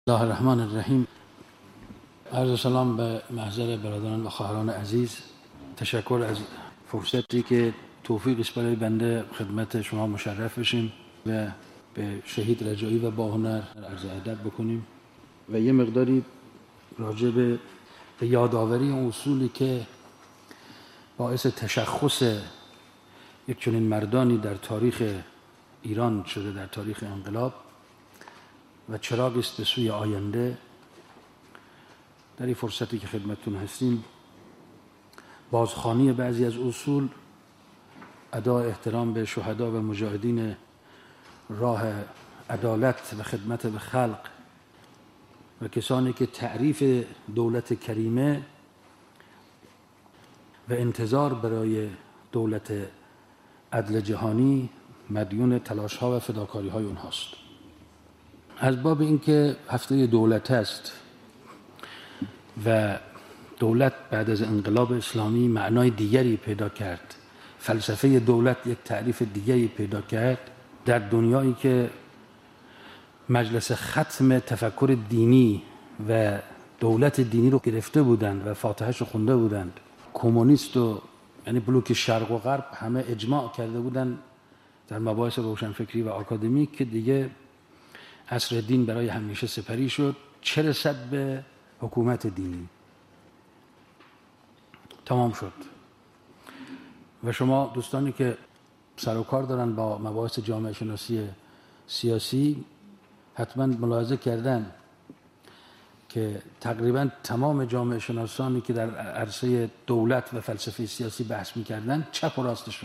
الله الرحمن الرحیم. عرض سلام به محضر برادران و خواهران عزیز. تشکر از فرصتی که توفیق است برای بنده خدمت شما مشرف بشیم و به شهید رجایی و باهنر عرض ادب بکنیم و یه مقداری راجع به یادآوری اون اصولی که باعث تشخص یک چنین مردانی در تاریخ ایران شده، در تاریخ انقلاب و چراغی است به سوی آینده. در این فرصتی که خدمتتون هستیم بازخوانی بعضی از اصول، ادای احترام به شهدا و مجاهدین راه عدالت و خدمت به خلق و کسانی که تعریف دولت کریمه و انتظار برای دولت عدل جهانی مدیون تلاش‌ها و فداکاری‌های اونهاست. از باب اینکه هفته دولت است و دولت بعد از انقلاب اسلامی معنای دیگری پیدا کرد، فلسفه دولت یک تعریف دیگری پیدا کرد در دنیایی که مجلس ختم تفکر دینی و دولت دینی رو گرفته بودند و فاتحه‌اش رو خونده بودند. کمونیست و یعنی بلوک شرق و غرب همه اجماع کرده بودند در مباحث روشنفکری و آکادمیک که دیگه عصر دین برای همیشه سپری شد، چه رسد به حکومت دینی. تمام شد. و شما دوستانی که سر و کار دارن با مباحث جامعه شناسی سیاسی حتما ملاحظه کردن که تقریبا تمام جامعه شناسانی که در عرصه دولت و فلسفه سیاسی بحث می‌کردن، چپ و راستشون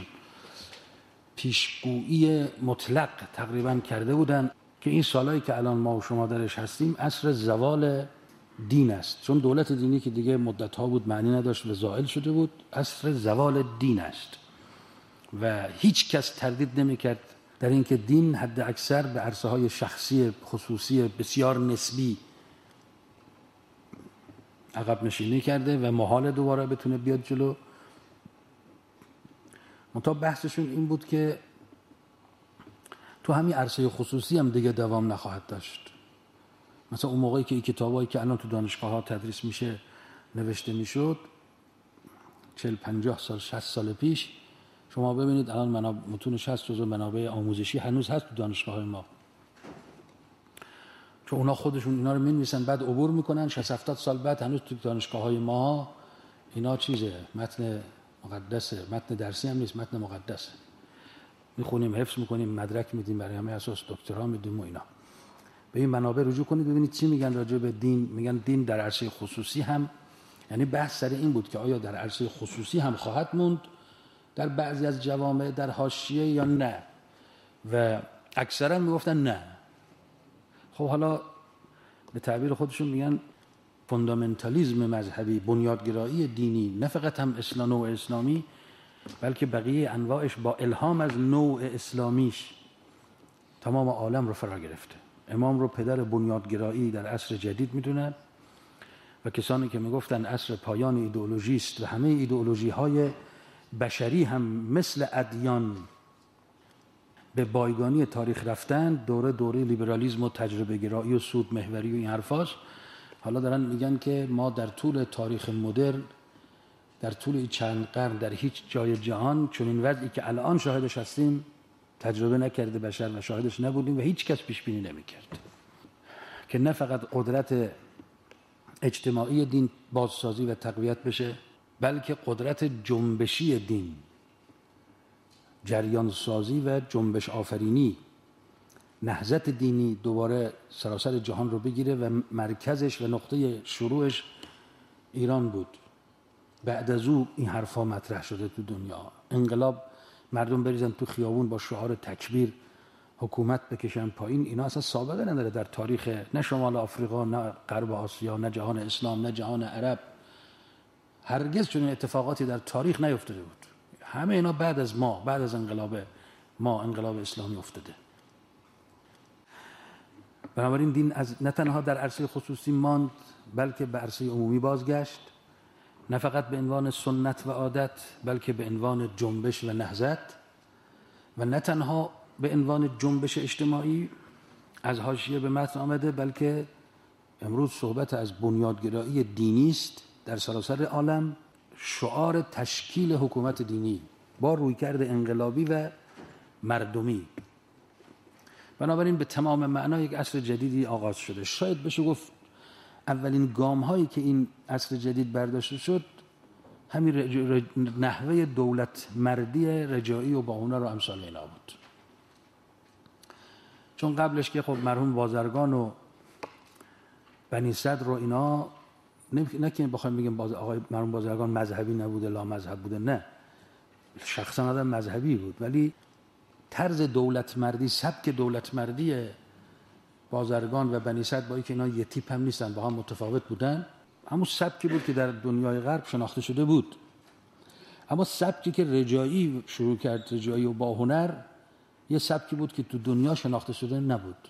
پیشگویی مطلق تقریبا کرده بودن که این سالایی که الان ما و شما درش هستیم عصر زوال دین است، چون دولت دینی که دیگه مدت‌ها بود معنی نداشت و زائل شده بود. عصر زوال دین است و هیچ کس تردید نمی‌کرد در اینکه دین حد اکثر به عرصه‌های شخصی خصوصی بسیار نسبی عقب نشینی کرده و محال دوباره بتونه بیاد جلو. منتها بحثشون این بود که تو همین عرصه خصوصی هم دیگه دوام نخواهد داشت. مثلا اون موقعی که این کتابایی که الان تو دانشگاه‌ها تدریس میشه نوشته میشد 40-50 سال 60 سال پیش، شما ببینید الان متون 60 جزو منابع آموزشی هنوز هست تو دانشگاه‌های ما، چون اونا خودشون اینا رو می‌نویسن بعد عبور میکنن 60-70 سال بعد هنوز تو دانشگاه‌های ما اینا چیزه، متن مقدسه، متن درسی هم نیست، متن مقدسه، میخونیم، حفظ میکنیم، مدرک میدیم، برای همه اساس دکترا میدیم و اینا. به این منابع رجوع کنید ببینید چی میگن راجع به دین. میگن دین در عرصه خصوصی هم، یعنی بحث سر این بود که آیا در عرصه خصوصی هم خواهد موند در بعضی از جوامع در حاشیه یا نه، و اکثرا میگفتن نه. خب حالا به تعبیر خودشون میگن فوندامنتالیسم مذهبی، بنیادگرایی دینی، نه فقط هم نوع اسلامی بلکه بقیه انواعش با الهام از نوع اسلامیش تمام عالم رو فرا گرفته. امام رو پدر بنیادگرایی در عصر جدید میدونن و کسانی که میگفتن عصر پایان ایدئولوژی است و همه ایدئولوژی های بشری هم مثل ادیان به بایگانی تاریخ رفتن، دوره لیبرالیسم و تجربه گرایی و سود محوری و این حرفاست. حالا دارن میگن که ما در طول تاریخ مدرن، در طول چند قرن، در هیچ جای جهان چنین وضعی که الان شاهدش هستیم تجربه نکرده بشر و شاهدش نبودیم و هیچ کس پیش بینی نمیکرد که نه فقط قدرت اجتماعی دین بازسازی و تقویت بشه، بلکه قدرت جنبشی دین، جریان سازی و جنبش آفرینی، نهضت دینی دوباره سراسر جهان رو بگیره و مرکزش و نقطه شروعش ایران بود. بعد از او این حرفا مطرح شده تو دنیا. انقلاب، مردم بریزن تو خیابون با شعار تکبیر حکومت بکشن پایین، اینا اصلا سابقه نداره در تاریخ نه شمال آفریقا، نه غرب آسیا، نه جهان اسلام، نه جهان عرب. هرگز چنین اتفاقاتی در تاریخ نیفتاده بود. همه اینا بعد از ما، بعد از انقلاب ما، انقلاب اسلامی افتاده. بنابراین دین از نه تنها در عرصه خصوصی ماند بلکه به عرصه عمومی بازگشت، نه فقط به عنوان سنت و عادت بلکه به عنوان جنبش و نهضت، و نه تنها به عنوان جنبش اجتماعی از حاشیه به متن آمده بلکه امروز صحبت از بنیادگرایی دینی است در سراسر عالم، شعار تشکیل حکومت دینی با رویکرد انقلابی و مردمی. بنابراین به تمام معنا یک عصر جدیدی آغاز شده. شاید بشه گفت اولین گام هایی که این عصر جدید برداشته شد همین نحوه دولت مردی رجائی و باهنر و امثال اینا بود. چون قبلش که خب مرحوم بازرگان و بنی صدر رو اینا نه که بخوایم بگیم آقای مرحوم بازرگان مذهبی نبوده، لا مذهب بوده، نه، شخصا آدم مذهبی بود، ولی طرز دولت مردی، سبک دولت مردی بازرگان و بنی صدر با اینکه اینا یه تیپ هم نیستن، با هم متفاوت بودن، همون سبکی بود که در دنیای غرب شناخته شده بود. اما سبکی که رجائی شروع کرد، رجائی و باهنر، یه سبکی بود که تو دنیا شناخته شده نبود.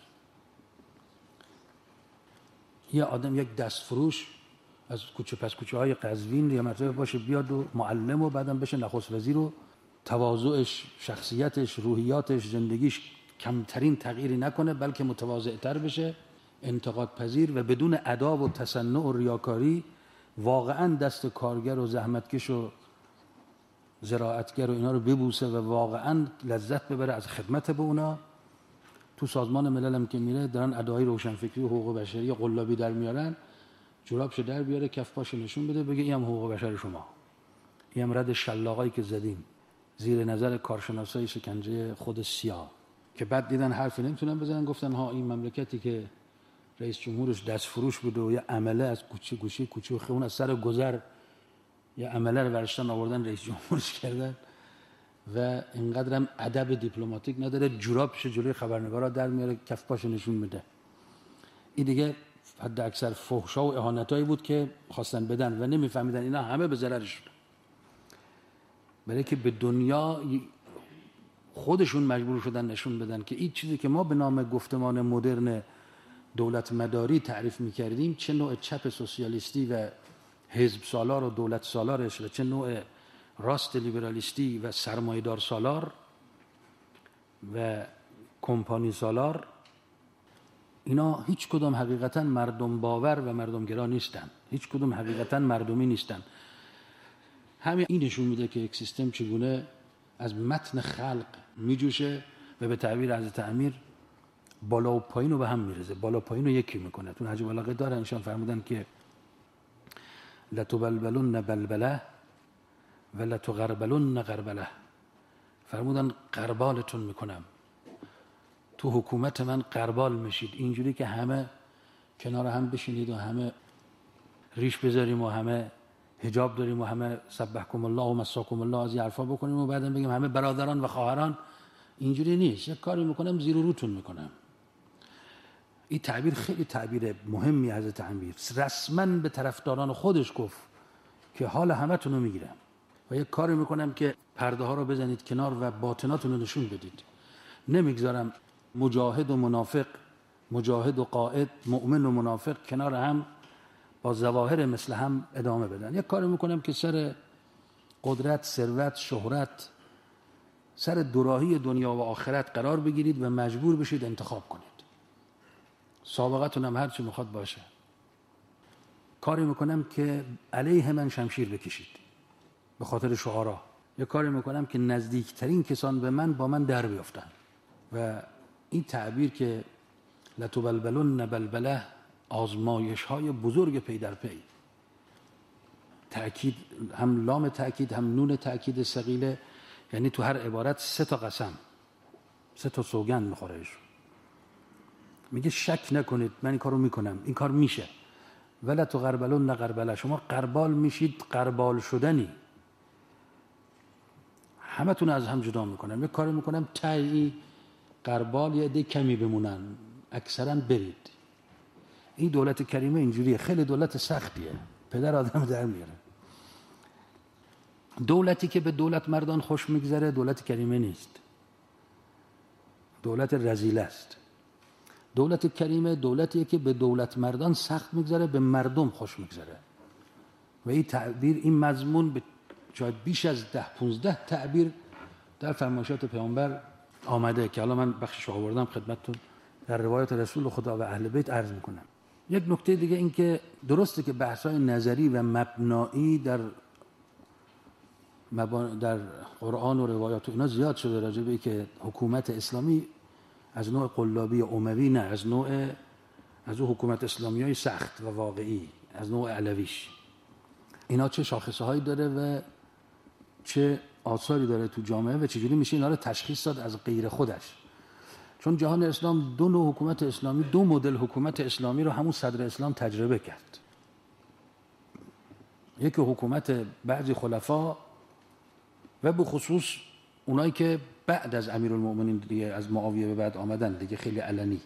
یه آدم یک دستفروش از کوچه پس کوچه های قزوین یه مرتبه باشه بیاد و معلم و بعدم بشه نخست وزیر و تواضعش، شخصیتش، روحیاتش، زندگیش کمترین تغییری نکنه بلکه متواضع‌تر بشه، انتقاد پذیر و بدون اداب و تصنع و ریاکاری واقعا دست کارگر و زحمتکش و زراعتگر و اینا رو ببوسه و واقعا لذت ببره از خدمت به اونا. تو سازمان ملل هم که میره دارن ادعای روشنفکری و حقوق بشری قلابی در میارن، جورابشو در بیاره، کف پاشو نشون بده، بگه اینم حقوق بشر شما، اینم رد شلاقایی که زدیم زیر نظر کارشناسای شکنجه خود سیاه، که بعد دیدن حرفی نمیتونن بزنن، گفتن ها این مملکتی که رئیس جمهورش دست فروش بوده و یه عمله از کوچه گوشه کوچه و خیابون از سر گذر یه عمله رو برشتن آوردن رئیس جمهورش کردن و اینقدر هم ادب دیپلماتیک نداره، جورابش جلوی خبرنگارا در میاره، کف پاشو نشون میده. این دیگه حد اکثر فحشا و اهانتایی بود که خواستن بدن و نمیفهمیدن اینا همه به ضررشون، برای که به دنیا خودشون مجبور شدن نشون بدن که این چیزی که ما به نام گفتمان مدرن دولت مداری تعریف میکردیم، چه نوع چپ سوسیالیستی و حزب سالار و دولت سالارش و چه نوع راست لیبرالیستی و سرمایه‌دار سالار و کمپانی سالار، اینا هیچ کدوم حقیقتا مردم باور و مردمگرا نیستن، هیچ کدوم حقیقتا مردمی نیستن. همین این نشون میده که یک سیستم چگونه از متن خلق میجوشه و به تعبیر حضرت امیر بالا و پایین رو به هم میرزه، بالا پایین رو یکی میکنه. تو نهج البلاغه داره، انشان فرمودن که لتبلبلن بلبله و لتغربلن غربله، فرمودن غربالتون میکنم، تو حکومت من غربال میشید، اینجوری که همه کنار هم بشینید و همه ریش بذاریم و همه حجاب داریم و همه سبحکم الله و مساکم الله از این حرفا بکنیم و بعدم بگیم همه برادران و خواهران. اینجوری نیست، یک کاری میکنم زیر و روتون میکنم. این تعبیر خیلی تعبیر مهمی حضرت امیر رسما به طرفداران خودش گفت که حال همتون رو میگیرم و یک کاری میکنم که پرده ها رو بزنید کنار و باطناتون رو نشون بدید. نمیگذارم مجاهد و منافق، مجاهد و قائد، مؤمن و منافق کنار هم با ظواهر مثل هم ادامه بدن. یک کاری میکنم که سر قدرت، ثروت، شهرت، سر دوراهی دنیا و آخرت قرار بگیرید و مجبور بشید انتخاب کنید. سابقتون هم هر چی میخواد باشه. کاری میکنم که علیه من شمشیر بکشید به خاطر شعارا. یک کاری میکنم که نزدیکترین کسان به من با من در بیافتن. و این تعبیر که لتبلبلن بلبله، آزمایش های بزرگ پی در پی، تأکید، هم لام تأکید هم نون تأکید ثقیله، یعنی تو هر عبارت 3 تا قسم، 3 تا سوگند میخورهش. میگه شک نکنید من این کارو میکنم، این کار میشه. ولا تو غربلون نه غربله، شما غربال میشید، غربال شدنی، همه تون از هم جدا میکنم. یک کاری میکنم تایی غربال یه عده کمی بمونن، اکثرا برید. این دولت کریمه اینجوریه، خیلی دولت سختیه، پدر آدم در میاره. دولتی که به دولت مردان خوش میگذره دولت کریمه نیست، دولت رذیل است. دولت کریمه دولتیه که به دولت مردان سخت میگذره، به مردم خوش میگذره. و این تعبیر، این مضمون به شاید بیش از 10-15 تعبیر در فرمایشات پیامبر آمده که حالا من بخشش آوردم خدمتتون در روایت رسول خدا و اهل بیت عرض میکنم. یک نکته دیگه این که درسته که بحث‌های نظری و مبنایی در قرآن و روایات و اینا زیاد شده راجع به که حکومت اسلامی از نوع قلابی اموی نه، از اون حکومت اسلامیای سخت و واقعی، از نوع علویش، اینا چه شاخصه هایی داره و چه آثاری داره تو جامعه و چجوری میشه اینا رو تشخیص داد از غیر خودش. چون جهان اسلام دو نوع حکومت اسلامی، دو مدل حکومت اسلامی رو همون صدر اسلام تجربه کرد. یکی حکومت بعضی خلفا و به خصوص اونایی که بعد از امیرالمؤمنین دیگه، از معاویه به بعد آمدن دیگه، خیلی علنی.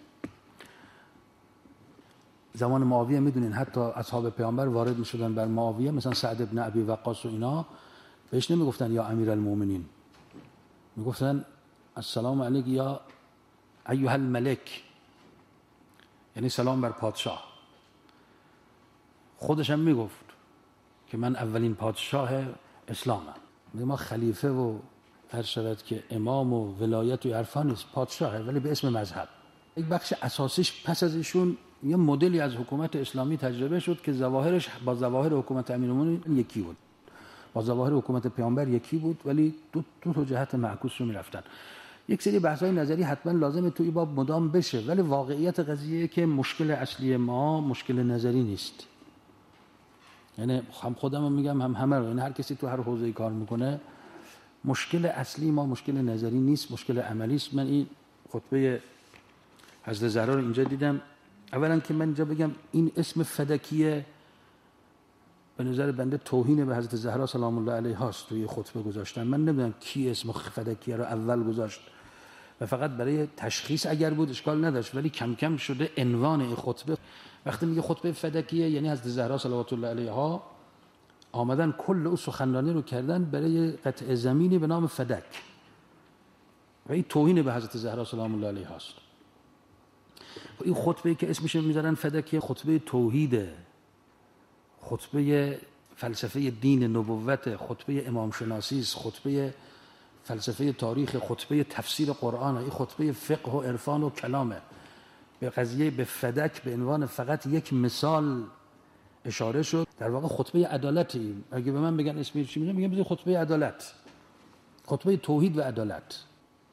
زمان معاویه میدونین حتی اصحاب پیامبر وارد میشدن بر معاویه، مثلا سعد ابن ابی وقاص و اینا، بهش نمیگفتن یا امیرالمؤمنین، میگفتن السلام علیک یا ایها الملک، یعنی سلام بر پادشاه. خودش هم میگفت که من اولین پادشاه اسلامم. ما خلیفه و هر شود که امام و ولایت و عرفان نیست، پادشاهه ولی به اسم مذهب. یک بخش اساسیش پس از ایشون یه مدلی از حکومت اسلامی تجربه شد که ظواهرش با ظواهر حکومت امیرالمومنین یکی بود، با ظواهر حکومت پیامبر یکی بود، ولی دو تا جهت معکوس رو میرفتن. یک سری بحث‌های نظری حتما لازمه توی باب مدام بشه، ولی واقعیت قضیه که مشکل اصلی ما مشکل نظری نیست. یعنی هم خودم رو میگم هم همه رو، یعنی هر کسی تو هر حوزه‌ای کار میکنه، مشکل اصلی ما مشکل نظری نیست، مشکل عملی است. من این خطبه حضرت زهرا رو اینجا دیدم. اولا که من اینجا بگم این اسم فدکیه به نظر بنده توهین به حضرت زهرا سلام الله علیها است توی خطبه گذاشتن. من نمیدونم کی اسم فدکیه رو اول گذاشت و فقط برای تشخیص اگر بود اشکال نداشت، ولی کم کم شده عنوان این خطبه. وقتی میگه خطبه فدکیه یعنی حضرت زهرا صلوات الله علیها آمدن کل او سخنرانی رو کردن برای قطع زمینی به نام فدک و این توهین به حضرت زهرا سلام الله علیها است. این خطبه‌ای که اسمش میذارن فدکیه خطبه توحیده، خطبه فلسفه دین نبوت، خطبه امام شناسی است، خطبه فلسفه تاریخ، خطبه تفسیر قرآن، این خطبه فقه و عرفان و کلامه. به قضیه به فدک به عنوان فقط یک مثال اشاره شد. در واقع خطبه عدالتی، اگه به من بگن اسمش چی میگم، میگم خطبه عدالت، خطبه توحید و عدالت.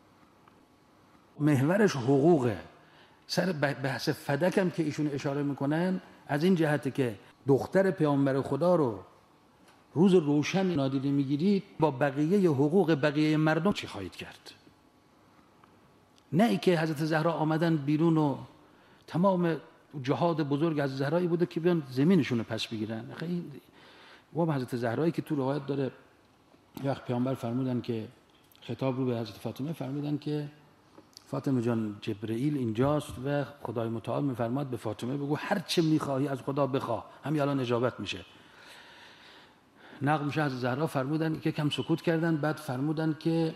محورش حقوقه. سر بحث فدک هم که ایشون اشاره میکنن از این جهته که دختر پیامبر خدا رو روز روشن نادیده میگیرید، با بقیه حقوق بقیه مردم چی خواهید کرد؟ نه ای که حضرت زهرا آمدن بیرون و تمام جهاد بزرگ از زهرایی بوده که بیان زمینشون رو پس بگیرن. خیلی و حضرت زهرایی که تو روایت داره یه وقت پیامبر فرمودن که خطاب رو به حضرت فاطمه فرمودن که فاطمه جان جبرئیل اینجاست و خدای متعال میفرماد به فاطمه بگو هر چه میخواهی از خدا بخواه، همین الان اجابت میشه. نقل میشه از زهرا فرمودن که کم سکوت کردن، بعد فرمودن که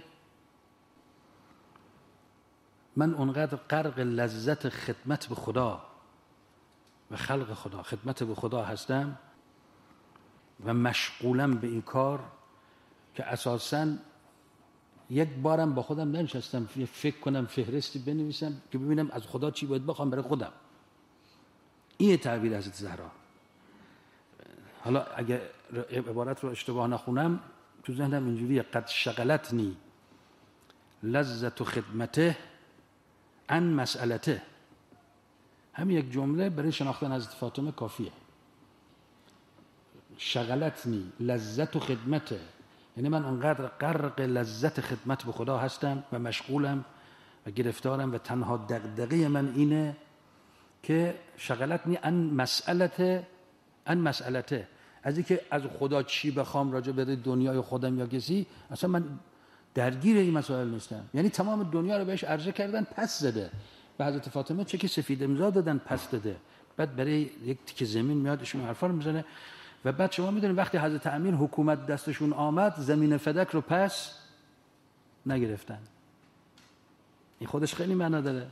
من اونقدر غرق لذت خدمت به خدا و خلق خدا، خدمت به خدا هستم و مشغولم به این کار که اساساً یک بارم با خودم ننشستم فکر کنم فهرستی بنویسم که ببینم از خدا چی باید بخوام برای خودم. این تعبیر حضرت زهرا. حالا اگه عبارت رو اشتباه نخونم تو ذهنم اینجوریه: قد شغلتنی لذت خدمته عن مسئلته. همین یک جمله برای شناختن حضرت فاطمه کافیه. شغلتنی لذت خدمته، یعنی من انقدر غرق لذت خدمت به خدا هستم و مشغولم و گرفتارم و تنها دغدغه من اینه که شغلتنی عن مسئلته، از اینکه از خدا چی بخوام راجع به دنیای خودم یا کسی، اصلا من درگیر این مسائل نیستم. یعنی تمام دنیا رو بهش عرضه کردن پس زده. به حضرت فاطمه چه که سفید امضا دادن پس داده، بعد برای یک تیکه زمین میاد ایشون حرفا رو میزنه. و بعد شما میدونید وقتی حضرت امیر حکومت دستشون آمد زمین فدک رو پس نگرفتن. این خودش خیلی معنا داره،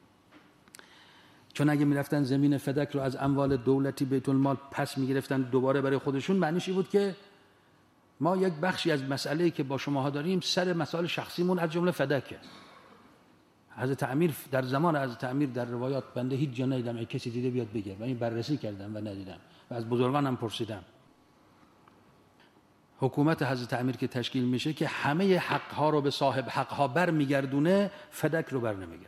چون اگه میرفتن زمین فدک رو از اموال دولتی بیت المال پس میگرفتن دوباره برای خودشون، معنیش این بود که ما یک بخشی از مسئله‌ای که با شماها داریم سر مسائل شخصیمون از جمله فدکه. حضرت امیر در زمان حضرت امیر در روایات بنده هیچ جا ندیدم ای کسی دیده بیاد بگه و این بررسی کردم و ندیدم و از بزرگان هم پرسیدم. حکومت حضرت امیر که تشکیل میشه که همه حقها رو به صاحب حقها بر میگردونه، فدک رو بر نمیگردونه.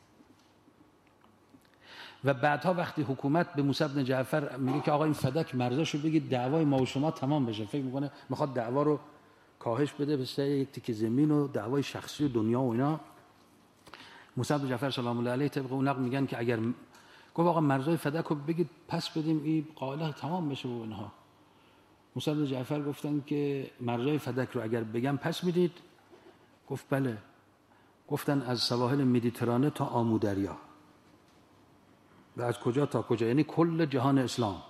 و بعدها وقتی حکومت به موسی بن جعفر میگه که آقا این فدک مرزاشو بگید دعوای ما و شما تمام بشه، فکر میکنه میخواد دعوا رو کاهش بده به سر یک تیکه زمین و دعوای شخصی و دنیا و اینا. موسی بن جعفر سلام الله علیه طبق اون نقل میگن که اگر گفت آقا مرزای فدک رو بگید پس بدیم این قائله تمام بشه و اینها. موسی بن جعفر گفتن که مرزای فدک رو اگر بگم پس میدید؟ گفت بله. گفتن از سواحل مدیترانه تا آمو دریا. و از کجا تا کجا؟ یعنی کل جهان اسلام.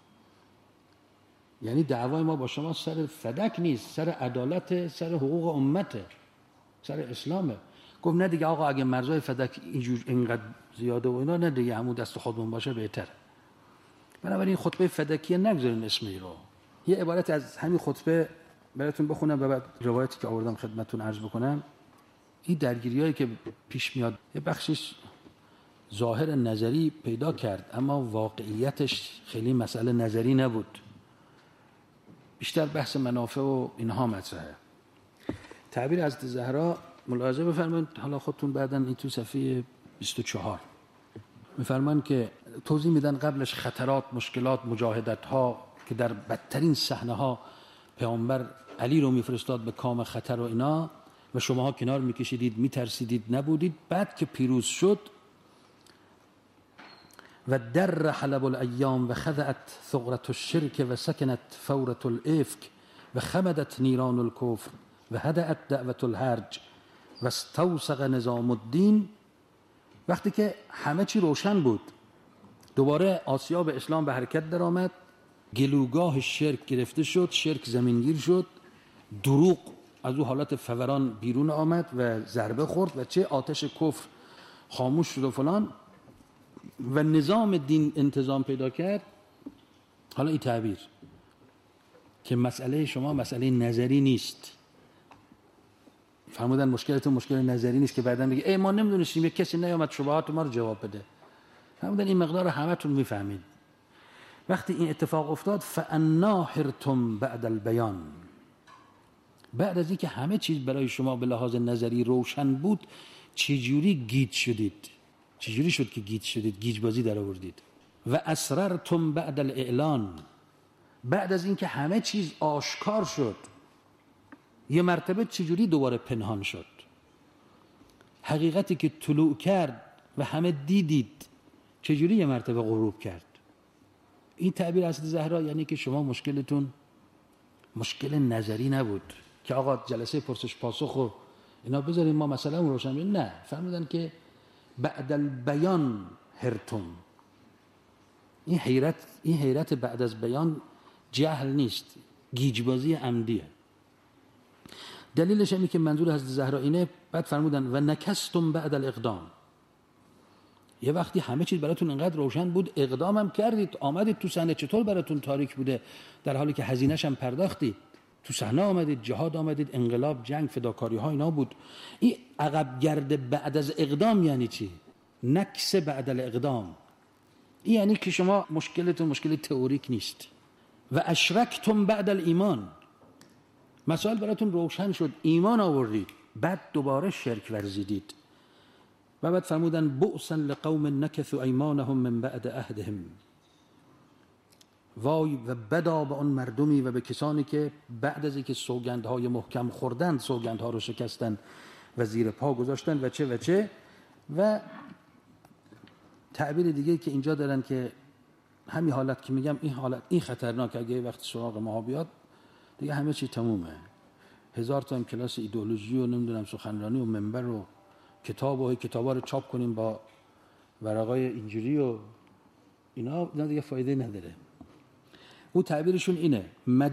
یعنی دعوای ما با شما سر فدک نیست، سر عدالت، سر حقوق امته، سر اسلامه. گفت نه دیگه آقا اگه مرزای فدک اینقدر زیاده و اینا، نه دیگه همون دست خودمون باشه بهتره. بنابراین خطبه فدکیه نگذارین اسمی رو. یه عبارت از همین خطبه براتون بخونم و بعد روایتی که آوردم خدمتتون عرض بکنم. این درگیریایی که پیش میاد یه بخشش ظاهر نظری پیدا کرد اما واقعیتش خیلی مسئله نظری نبود، بیشتر بحث منافع و اینها مطرحه. تعبیر حضرت زهرا ملاحظه بفرمایید، حالا خودتون بعداً این تو صفحه 24 میفرمان که توضیح میدن قبلش خطرات، مشکلات، مجاهدت ها که در بدترین صحنه ها پیامبر علی رو میفرستاد به کام خطر و اینا و شماها کنار میکشیدید، میترسیدید، نبودید. بعد که پیروز شد و در حلب الایام و خضعت ثغرة الشرك و سکنت فورة الافک و خمدت نیران الکفر و هدأت دعوة الحرج و استوسق نظام الدین. وقتی که همه چی روشن بود، دوباره آسیاب اسلام به حرکت در آمد، گلوگاه شرک گرفته شد، شرک زمینگیر شد، دروغ از او حالت فوران بیرون آمد و ضربه خورد و چه آتش کفر خاموش شد و فلان و نظام دین انتظام پیدا کرد. حالا این تعبیر که مسئله شما مسئله نظری نیست، فرمودن مشکلتون مشکل نظری نیست که بعداً بگه ای ما نمیدونستیم، یک کسی نیامد شبهات ما رو جواب بده. فرمودن این مقدار همتون میفهمید. وقتی این اتفاق افتاد فانا حرتم بعد البیان، بعد از اینکه همه چیز برای شما به لحاظ نظری روشن بود، چجوری گیج شدید؟ چجوری شد که گیج شدید؟ گیج بازی در آوردید. و اسررتم بعد الاعلان، بعد از اینکه همه چیز آشکار شد، یه مرتبه چجوری دوباره پنهان شد؟ حقیقتی که طلوع کرد و همه دیدید چجوری یه مرتبه غروب کرد؟ این تعبیر حضرت زهرا یعنی که شما مشکلتون مشکل نظری نبود که آقا جلسه پرسش پاسخ و اینا بذاریم ما مثلا روشن بگیم. نه، فرمودن که بعد البیان هرتم. این حیرت بعد از بیان جهل نیست، گیجبازی عمدیه. دلیلش اینه که منظور حضرت زهرا اینه. بعد فرمودن و نکستم بعد الاقدام، یه وقتی همه چیز براتون انقدر روشن بود اقدام هم کردید، آمدید تو صحنه. چطور براتون تاریک بوده در حالی که هزینه‌ش هم پرداختید؟ تو صحنه آمدید، جهاد آمدید، انقلاب، جنگ، فداکاری ها اینا بود. این عقب گرد بعد از اقدام یعنی چی؟ نکس بعد الاقدام. این یعنی که شما مشکلتون مشکل تئوریک نیست. و اشرکتم بعد الایمان، مسائل براتون روشن شد، ایمان آوردید، بعد دوباره شرک ورزیدید. و بعد فرمودن بؤسا لقوم نکثوا ایمانهم من بعد عهدهم، وای و بدا به اون مردمی و به کسانی که بعد از اینکه سوگندهای محکم خوردن سوگندها رو شکستن و زیر پا گذاشتن و چه. و تعبیر دیگه که اینجا دارن که همین حالت که میگم، این حالت این خطرناک، اگه وقت سراغ ما بیاد دیگه همه چی تمومه. 1000 تا کلاس ایدئولوژی و نمیدونم سخنرانی و منبر و کتابا رو چاپ کنیم با ورقای اینجوری و اینا دیگه فایده نداره. او تعبیرشون اینه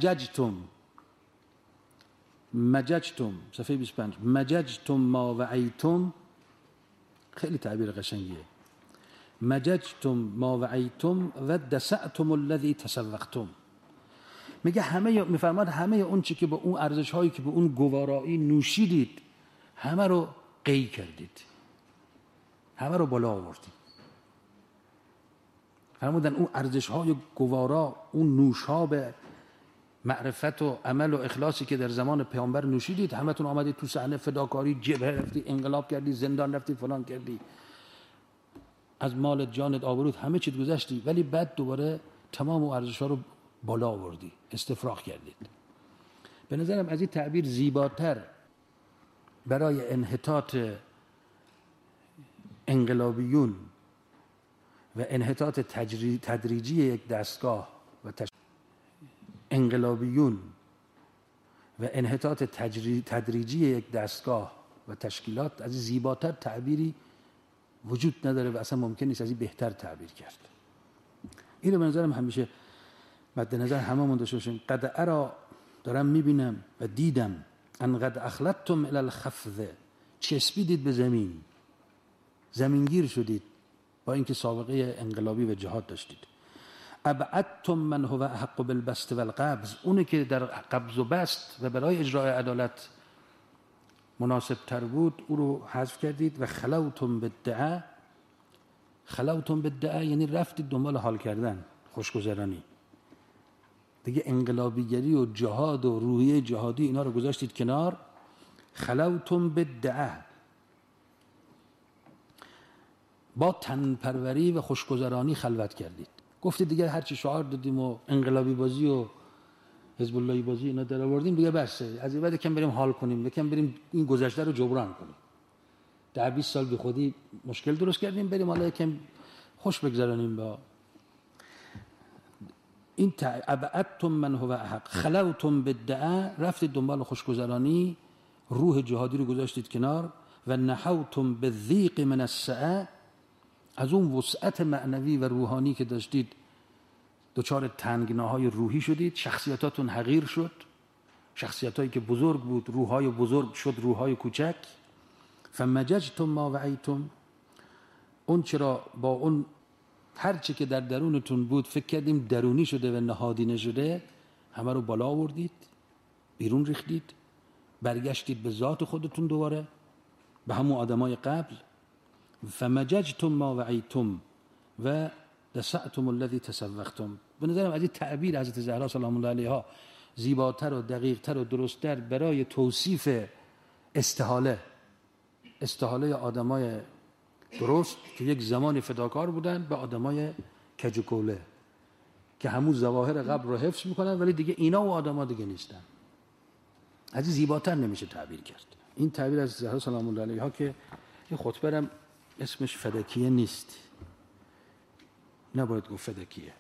مججتم صفحه 25 مججتم ما وعیتم، خیلی تعبیر قشنگیه. مججتم ما وعیتم و دسعتم الذی تسوقتم. میفرماد همه اون چی که به اون ارزش هایی که به اون گوارایی نوشیدید همه رو قی کردید. همه رو بالا آوردیم. فرمودن اون ارزش‌های گوارا، اون نوش‌ها به معرفت و عمل و اخلاصی که در زمان پیامبر نوشیدید، همتون آمدید تو صحنه فداکاری، جبهه رفتی، انقلاب کردی، زندان رفتی، فلان کردی، از مالت، جانت، آبروت همه چیت گذشتی، ولی بعد دوباره تمام اون ارزش‌ها رو بالا آوردی، استفراغ کردید. به نظرم از این تعبیر زیباتر برای انحطاط انقلابیون و انحطاط تدریجی یک دستگاه و انقلابیون و انحطاط تدریجی یک دستگاه و تشکیلات، از زیباتر تعبیری وجود نداره و اصلا ممکن نیست از این بهتر تعبیر کرد. این رو به نظرم همیشه مد نظر هممون داشته باشیم. قد ارا، دارم میبینم و دیدم، ان قد اخلدتم الی الخفض، چسبیدید به زمین، زمینگیر شدید با اینکه سابقه انقلابی و جهاد داشتید. ابعدتم من هو احق بالبسط والقبض، اونی که در قبض و بسط و برای اجرای عدالت مناسب تر بود او رو حذف کردید. و خلوتم بالدعاء، خلوتم بالدعاء یعنی رفتید دنبال حال کردن، خوشگذرانی. دیگه انقلابیگری و جهاد و روحیه جهادی اینا رو گذاشتید کنار. خلوتم بالدعاء، با تنپروری و خوشگذرانی خلوت کردید. گفتید دیگه هرچی شعار دادیم و انقلابی بازی و حزب اللهی بازی اینا در آوردیم دیگه بسه، از این بعد یکم بریم حال کنیم، یکم بریم این گذشته رو جبران کنیم. 10-20 سال بی خودی مشکل درست کردیم، بریم حالا یکم خوش بگذرانیم با این. ابعدتم من هو احق، خلوتم بالدعاء، رفتید دنبال خوشگذرانی، روح جهادی رو گذاشتید کنار. و نحوتم بالضیق من السعه، از اون وسعت معنوی و روحانی که داشتید دچار تنگناهای روحی شدید. شخصیتاتون حقیر شد، شخصیتایی که بزرگ بود روحای بزرگ شد روحای کوچک. فمججتم ما وعیتم، اون چرا با اون هرچی که در درونتون بود فکر کردیم درونی شده و نهادی نشده، همه رو بالا آوردید، بیرون ریختید، برگشتید به ذات خودتون دوباره، به همون آدمای قبل. فمججتم ما وعیتم و دسعتم الذی تسوقتم. به نظرم از این تعبیر حضرت زهرا سلام الله علیها زیباتر و دقیقتر و درستتر برای توصیف استحاله آدمای درست که یک زمانی فداکار بودن به آدمای کجوکوله که همون ظواهر قبل رو حفظ میکنن ولی دیگه اینا و آدما دیگه نیستن. از این زیباتر نمیشه تعبیر کرد. این تعبیر از زهرا سلام الله علیها که این خطبه هم اسمش فدکیه نیست، نباید گفت فدکیه.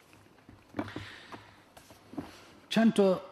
چند تا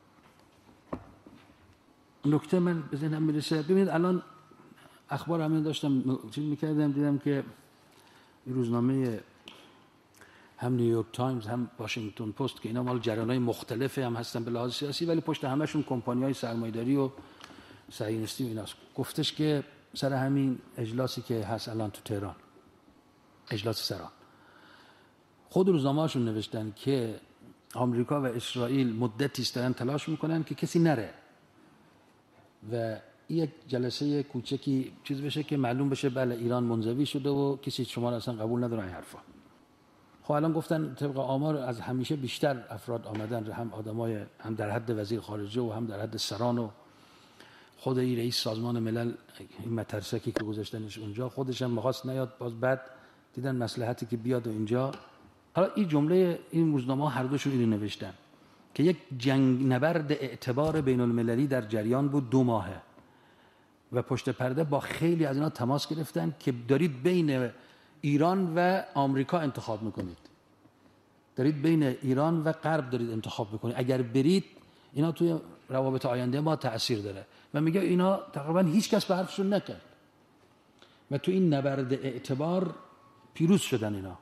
نکته من به ذهنم میرسه. ببینید الان اخبار همین داشتم چیز میکردم، دیدم که روزنامه هم نیویورک تایمز هم واشنگتن پست که اینا مال جریان‌های مختلف هم هستن به لحاظ سیاسی ولی پشت همشون کمپانی‌های سرمایه‌داری و صهیونیستی و ایناست، گفتش که سر همین اجلاسی که هست الان تو تهران، اجلاس سران، خود روزنامه‌هاشون نوشتن که آمریکا و اسرائیل مدتی است دارن تلاش میکنن که کسی نره و یک جلسه کوچکی چیز بشه که معلوم بشه بله ایران منزوی شده و کسی شما را اصلا قبول نداره این حرفا. خب الان گفتن طبق آمار از همیشه بیشتر افراد آمدن، هم آدمای هم در حد وزیر خارجه و هم در حد سران و خود این رئیس سازمان ملل این مترسکی که گذاشتنش اونجا خودش هم می‌خواست نیاد، باز بعد دیدن مصلحتی که بیاد و اینجا. حالا این جمله این روزنامه هر دوشون اینو نوشتن که یک جنگ نبرد اعتبار بین المللی در جریان بود 2 ماهه و پشت پرده با خیلی از اینا تماس گرفتن که دارید بین ایران و آمریکا انتخاب میکنید، دارید بین ایران و غرب دارید انتخاب میکنید، اگر برید اینا توی روابط آینده ما تأثیر داره و میگه اینا تقریبا هیچ کس به حرفشون نکرد و تو این نبرد اعتبار پیروز شدن اینا.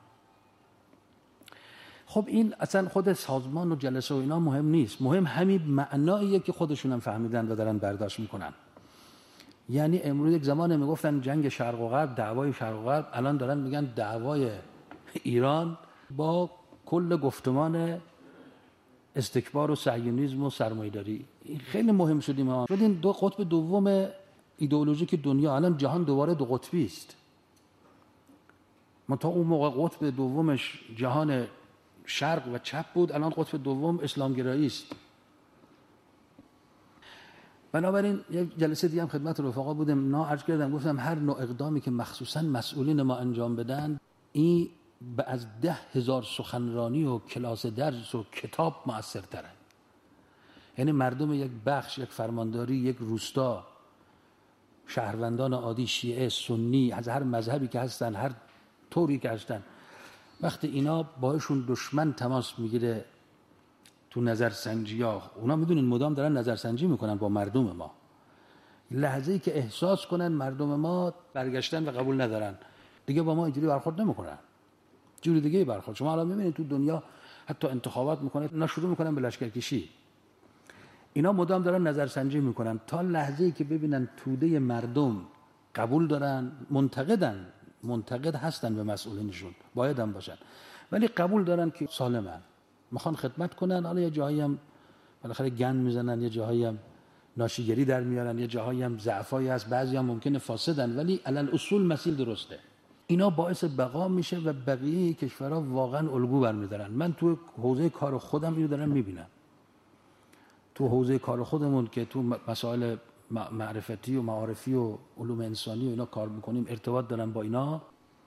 خب این اصلا خود سازمان و جلسه و اینا مهم نیست، مهم همین معناییه که خودشون هم فهمیدن و دارن برداشت میکنن. یعنی امروز یک زمان میگفتن جنگ شرق و غرب، دعوای شرق و غرب، الان دارن میگن دعوای ایران با کل گفتمان استکبار و صهیونیسم و سرمایه‌داری. این خیلی مهم شدیم ما. شدیم دو قطب دوم ایدئولوژیک دنیا. الان جهان دوباره 2 قطبی است. تا اون موقع قطب دومش جهان شرق و چپ بود، الان قطب دوم اسلامگرایی است. بنابراین یک جلسه دیگه هم خدمت رفقا بودم، عرض کردم گفتم هر نوع اقدامی که مخصوصا مسئولین ما انجام بدن، این از 10,000 سخنرانی و کلاس درس و کتاب مؤثرتره. یعنی مردم یک بخش، یک فرمانداری، یک روستا، شهروندان عادی، شیعه، سنی، از هر مذهبی که هستن، هر طوری که هستن، وقتی اینا باهاشون دشمن تماس میگیره تو نظرسنجی ها، اونا میدونین مدام دارن نظرسنجی میکنن با مردم ما، لحظه‌ای که احساس کنن مردم ما برگشتن و قبول ندارن، دیگه با ما اینجوری برخورد نمیکنن، جوری دیگه برخورد. شما الان میبینید تو دنیا حتی انتخابات میکنه، اینا شروع میکنن به لشکرکشی، اینا مدام دارن نظرسنجی میکنن تا لحظه‌ای که ببینن توده مردم قبول دارن، منتقد هستن به مسئولینشون، باید هم باشن، ولی قبول دارن که سالمن، میخوان خدمت کنن. حالا یه جایی هم بالاخره گند میزنن، یه جایی هم ناشیگری در میارن، یه جایی هم ضعفایی هست، بعضی هم ممکنه فاسدن، ولی علل اصول مسیر درسته. اینا باعث بقا میشه و بقیه کشورها واقعا الگو برمیدارن. من تو حوزه کار خودم اینو دارم میبینم، تو حوزه کار خودمون که تو مسائل معرفتی و معارفی و علوم انسانی و اینا کار میکنیم، ارتباط دارم با اینا،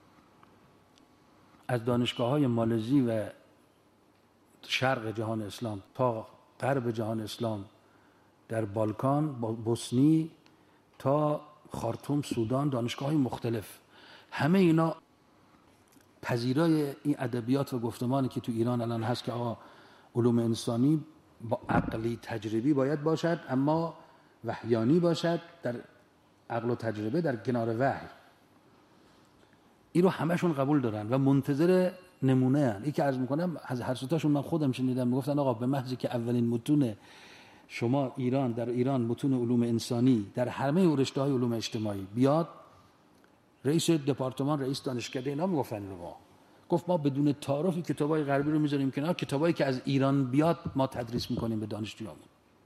از دانشگاه‌های مالزی و شرق جهان اسلام تا غرب جهان اسلام، در بالکان، بوسنی تا خارتوم، سودان، دانشگاه‌های مختلف، همه اینا پذیرای این ادبیات و گفتمانی که تو ایران الان هست که آقا علوم انسانی با عقلی تجربی باید باشد، اما وحیانی باشد، در عقل و تجربه در کنار وحی. این رو همشون قبول دارن و منتظر نمونه هن. این که عرض میکنم از هر ستاشون من خودم شنیدم، میگفتن آقا به محضی که اولین متون شما در ایران متون علوم انسانی در همه رشته‌های علوم اجتماعی بیاد، رئیس دپارتمان، رئیس دانشکده اینا میگفتن رو ما گفت ما بدون تعارف کتابای غربی رو میذاریم کنار، کتابایی که از ایران بیاد ما تدریس میکنیم به دانشجویامون.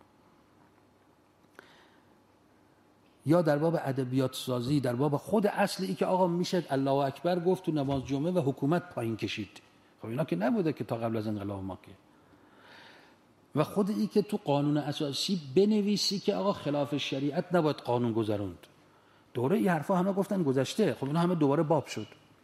یا در باب ادبیات سازی، در باب خود اصلی که آقا میشه الله اکبر گفت تو نماز جمعه و حکومت پایین کشید، خب اینا که نبوده که تا قبل از انقلاب ما که. و خود ای که تو قانون اساسی بنویسی که آقا خلاف شریعت نباید قانون گذروند. دوره این حرفا همه گفتن گذشته، خب اینا همه دوباره باب شد.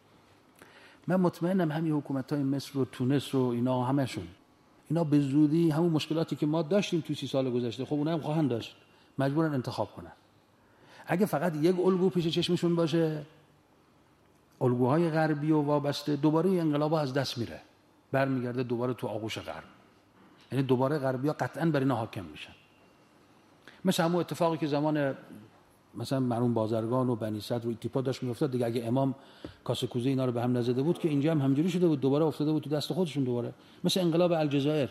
من مطمئنم همین حکومت‌های مصر و تونس و اینا همشون، اینا به زودی همون مشکلاتی که ما داشتیم تو 30 سال گذشته، خب اونها هم خواهند داشت، مجبورن انتخاب کنن. اگه فقط یک الگو پیش چشمشون باشه، الگوهای غربی و وابسته، دوباره انقلابا از دست میره، برمیگرده دوباره تو آغوش غرب. یعنی دوباره غربی‌ها قطعاً بر اینا حاکم میشن. مثل همون اتفاقی که زمان مثلا مرحوم بازرگان و بنی صدر و ایتیپا داشت میافتاد دیگه، اگه امام کاسه کوزه اینا رو به هم نزده بود که اینجا هم همجوری شده بود، دوباره افتاده بود تو دست خودشون دوباره. مثل انقلاب الجزایر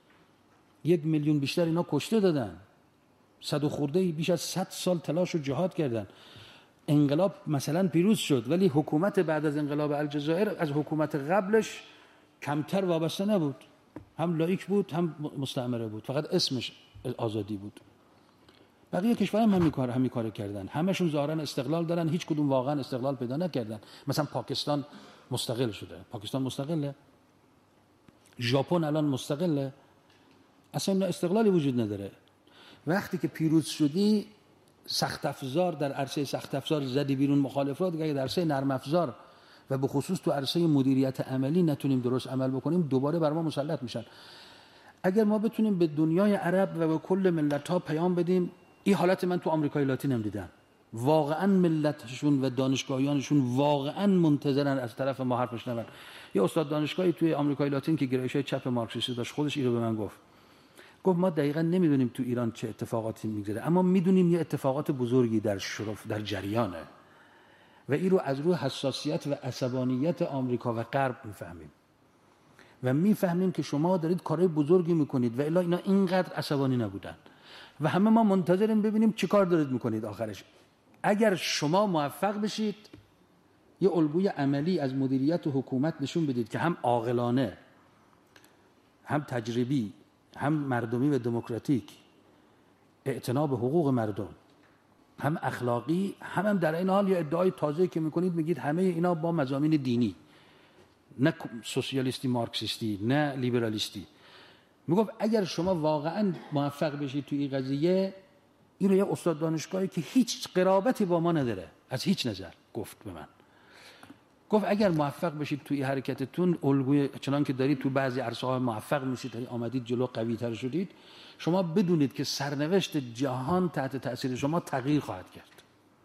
1 میلیون بیشتر اینا کشته دادن، 100 و خورده بیش از 100 سال تلاش و جهاد کردن، انقلاب مثلا پیروز شد، ولی حکومت بعد از انقلاب الجزایر از حکومت قبلش کمتر وابسته نبود، هم لایک بود هم مستعمره بود، فقط اسمش آزادی بود. بقیه کشورها هم همین کارو کردن، همشون ظاهرا استقلال دارن، هیچ کدوم واقعا استقلال پیدا نکردن. مثلا پاکستان مستقل شده، پاکستان مستقله، ژاپن الان مستقله، اصلا استقلالی وجود نداره. وقتی که پیروز شدی سخت افزار در عرصه سخت افزار زدی بیرون مخالف را، دیگه در عرصه نرم افزار و به خصوص تو عرصه مدیریت عملی نتونیم درست عمل بکنیم، دوباره بر ما مسلط میشن. اگر ما بتونیم به دنیای عرب و به کل ملت‌ها پیام بدیم، این حالت من تو آمریکای لاتین هم دیدم، واقعا ملتشون و دانشگاهیانشون واقعا منتظرن از طرف ما حرف بشنون. یه استاد دانشگاهی توی آمریکای لاتین که گرایش‌های چپ مارکسیستی داشت، خودش اینو به من گفت ما دقیقاً نمیدونیم تو ایران چه اتفاقاتی میگذره، اما میدونیم یه اتفاقات بزرگی در جریانه و این رو از روی حساسیت و عصبانیت آمریکا و غرب میفهمیم و میفهمیم که شما دارید کارهای بزرگی میکنید و الا اینا اینقدر عصبانی نبودن و همه ما منتظریم ببینیم چه کار دارید میکنید آخرش. اگر شما موفق بشید یه الگوی عملی از مدیریت و حکومت نشون بدید که هم عاقلانه، هم تجربی، هم مردمی و دموکراتیک، اعتنا به حقوق مردم، هم اخلاقی، هم در این حال یه ادعای تازه که میکنید میگید همه اینا با مضامین دینی، نه سوسیالیستی مارکسیستی، نه لیبرالیستی. میگفت اگر شما واقعا موفق بشید توی این قضیه، این رو یه استاد دانشگاهی که هیچ قرابتی با ما نداره از هیچ نظر گفت به من، گفت اگر موفق بشید توی حرکتتون، الگوی چنان که دارید تو بعضی عرصه‌ها موفق میشید، آمدید جلو، قوی‌تر شدید، شما بدونید که سرنوشت جهان تحت تأثیر شما تغییر خواهد کرد.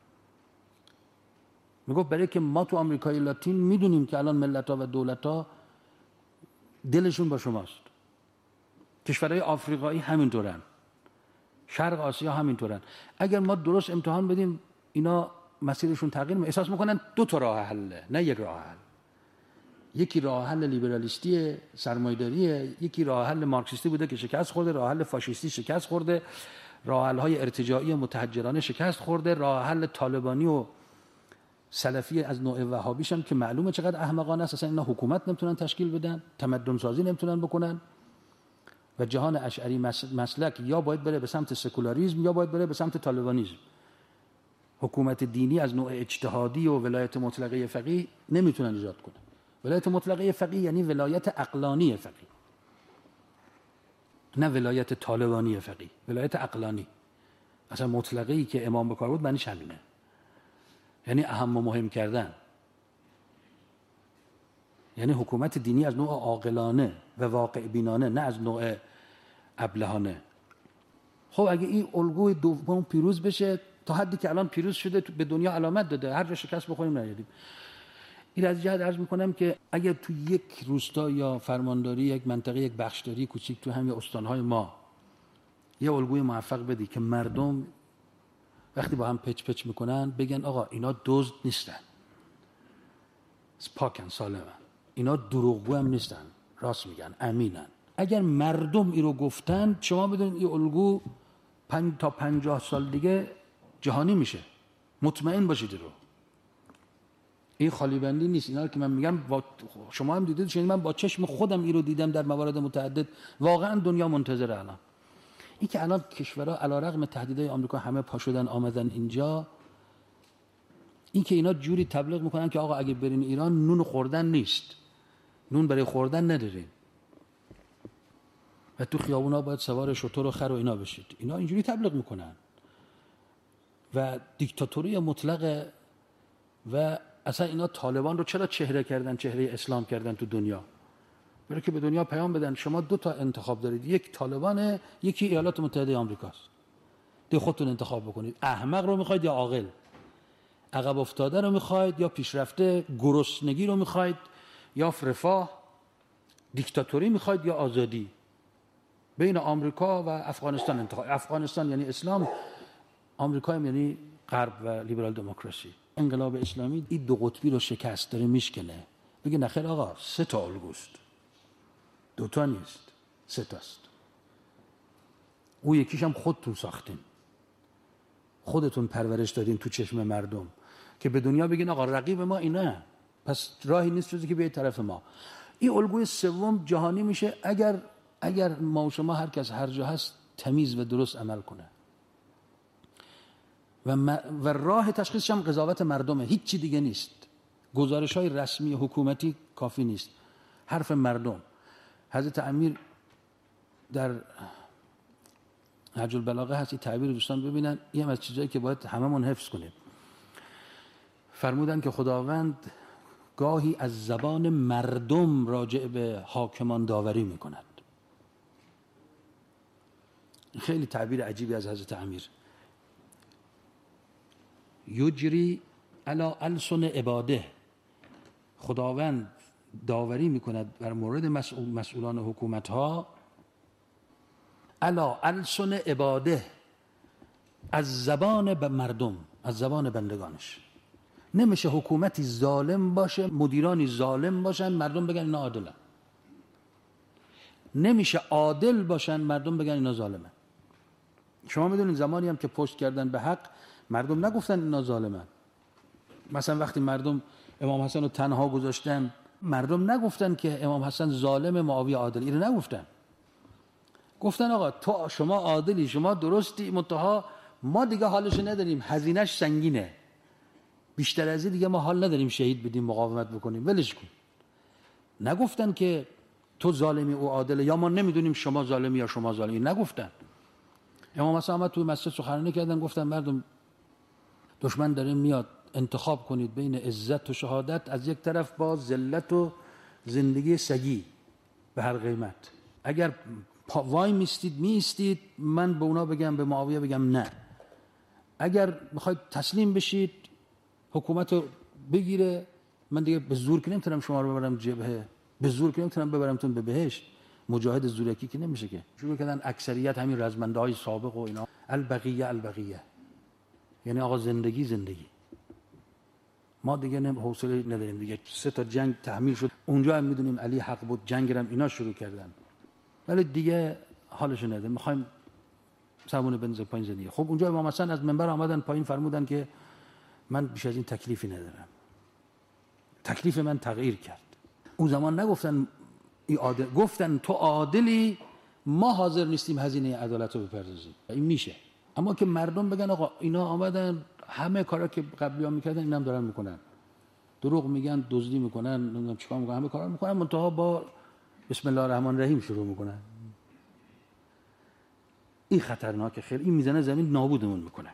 میگفت برای که ما تو آمریکای لاتین میدونیم که الان ملت‌ها و دولت‌ها دلشون با شماست. کشورهای آفریقایی همینطورن، شرق آسیا همینطورن. اگر ما درست امتحان بدیم اینا مسیرشون تغییر میکنه. احساس میکنن دو تا راه حله، نه یک راه حل. یکی راه حل لیبرالیستی سرمایه‌داریه، یکی راه حل مارکسیستی بوده که شکست خورده، راه حل فاشیستی شکست خورده، راه حل‌های ارتجاعی متحجرانه شکست خورده، راه حل طالبانی و سلفی از نوع وهابیش هم که معلومه چقدر احمقانه است. اصلا اینا حکومت نمیتونن تشکیل بدن، تمدن سازی نمیتونن بکنن و جهان اشعری مسلک یا باید بره به سمت سکولاریسم یا باید بره به سمت طالبانیسم. حکومت دینی از نوع اجتهادی و ولایت مطلقه فقیه نمیتونن ایجاد کنن. ولایت مطلقه فقیه یعنی ولایت عقلانی فقیه، نه ولایت طالبانی فقیه، ولایت عقلانی. اصلا مطلقه‌ای که امام به کار بود معنیش همینه، یعنی اهم و مهم کردن، یعنی حکومت دینی از نوع عاقلانه و واقع بینانه، نه از نوع ابلهانه. خب اگه این الگوی دوم پیروز بشه، تا حدی که الان پیروز شده به دنیا علامت داده، هر جا شکست بخوریم نیادیم. این از جهت عرض میکنم که اگر تو یک روستا یا فرمانداری، یک منطقه، یک بخشداری کوچیک تو همین استانهای ما یه الگوی موفق بدی که مردم وقتی با هم پچ میکنن بگن آقا اینا دزد نیستن، پاکن، سالمن، اینا دروغگو هم نیستن، راست میگن، امینن. اگر مردم این رو گفتن، شما بدونید این الگو تا 50 سال دیگه جهانی میشه، مطمئن باشید. رو این خالی بندی نیست. اینا که من میگم شما هم دیدید، من با چشم خودم این رو دیدم در موارد متعدد. واقعا دنیا منتظره الان این که الان کشورها علیرغم تهدیدهای آمریکا همه پا شدن آمدن اینجا، این که اینا جوری تبلیغ میکنن که آقا اگه برین ایران نون خوردن نیست، نون برای خوردن ندارین و تو خیابونا باید سوار شتر و خر و اینا بشید. اینا اینجوری تبلیغ میکنن و دیکتاتوری مطلق. و اصلا اینا طالبان رو چرا چهره کردن، چهره اسلام کردن تو دنیا؟ برای که به دنیا پیام بدن شما دو تا انتخاب دارید، یک طالبانه، یکی ایالات متحده آمریکاست، دیگه خودتون انتخاب بکنید. احمق رو میخواید یا عاقل؟ عقب افتاده رو میخواید یا پیشرفته؟ گرسنگی رو میخواید یا رفاه؟ دیکتاتوری میخواید یا آزادی؟ بین آمریکا و افغانستان انتخاب. افغانستان یعنی اسلام، آمریکا هم یعنی غرب و لیبرال دموکراسی. انقلاب اسلامی این دو قطبی رو شکست، داره میشکنه. بگه نخیر آقا، 3 تا الگوست، 2 تا نیست، 3 تاست. او یکیش هم خودتون ساختین، خودتون پرورش دادین تو چشم مردم که به دنیا بگین آقا رقیب ما اینه، پس راهی نیست جز که بیاید طرف ما. این الگوی سوم جهانی میشه اگر ما و شما هر کس هر جا هست تمیز و درست عمل کنه. و راه تشخیصش هم قضاوت مردمه، هیچ چی دیگه نیست. گزارش‌های رسمی حکومتی کافی نیست، حرف مردم. حضرت امیر در نهج البلاغه هست، این تعبیر دوستان ببینن، این هم از چیزایی که باید هممون حفظ کنیم. فرمودن که خداوند گاهی از زبان مردم راجع به حاکمان داوری میکند. خیلی تعبیر عجیبی از حضرت امیر. یجری علی السن عباده، خداوند داوری میکند بر مورد مسئولان حکومت ها علی السن عباده، از زبان مردم، از زبان بندگانش. نمیشه حکومتی ظالم باشه، مدیرانی ظالم باشن، مردم بگن اینا عادلن. نمیشه عادل باشن، مردم بگن اینا ظالمن. شما میدونید زمانی هم که پشت کردن به حق، مردم نگفتن اینا ظالمن. مثلا وقتی مردم امام حسن رو تنها گذاشتن، مردم نگفتن که امام حسن ظالم، معاویه عادل، اینو نگفتن. گفتن آقا شما عادلی، شما درستی، منتها ما دیگه حالش نداریم، هزینه‌اش سنگینه، بیشتر از این دیگه ما حال نداریم شهید بدیم، مقاومت بکنیم، ولش کن. نگفتن که تو ظالمی او عادله، یا ما نمیدونیم شما ظالمی یا شما ظالمی. نگفتن. امام حسن آمد توی مسجد سخنرانی کردن، گفتن مردم دشمن داره میاد، انتخاب کنید بین عزت و شهادت از یک طرف با ذلت و زندگی سگی به هر قیمت. اگر وای میستید من به اونا بگم، به معاویه بگم نه. اگر میخواید تسلیم بشید حکومت رو بگیره، من دیگه به زور که نمیتونم شما رو ببرم جبهه، به زور که نمیتونم ببرمتون به بهشت. مجاهد زورکی که نمیشه که. شروع کردن اکثریت همین رزمنده های سابق و اینا، البقیه، یعنی آقا زندگی. ما دیگه حوصله نداریم دیگه. 3 تا جنگ تحمیل شد، اونجا هم میدونیم علی حق بود، جنگ هم اینا شروع کردن، ولی دیگه حالش نداره، میخوایم سمون بنز پایین زندگی. خب اونجا امام حسن از منبر آمدن پایین، فرمودن که من بیش از این تکلیفی ندارم، تکلیف من تغییر کرد. اون زمان نگفتن گفتن تو عادلی، ما حاضر نیستیم هزینه عدالت رو بپردازیم. این میشه. اما که مردم بگن آقا اینا آمدن همه کارا که قبلی‌ها میکردن اینم دارن میکنن، دروغ میگن، دزدی میکنن، نمیدونم چیکار میکنن، همه کارا میکنن، منتها با بسم الله الرحمن الرحیم شروع میکنن. این خطرناکه خیلی، این میزنه زمین، نابودمون میکنه.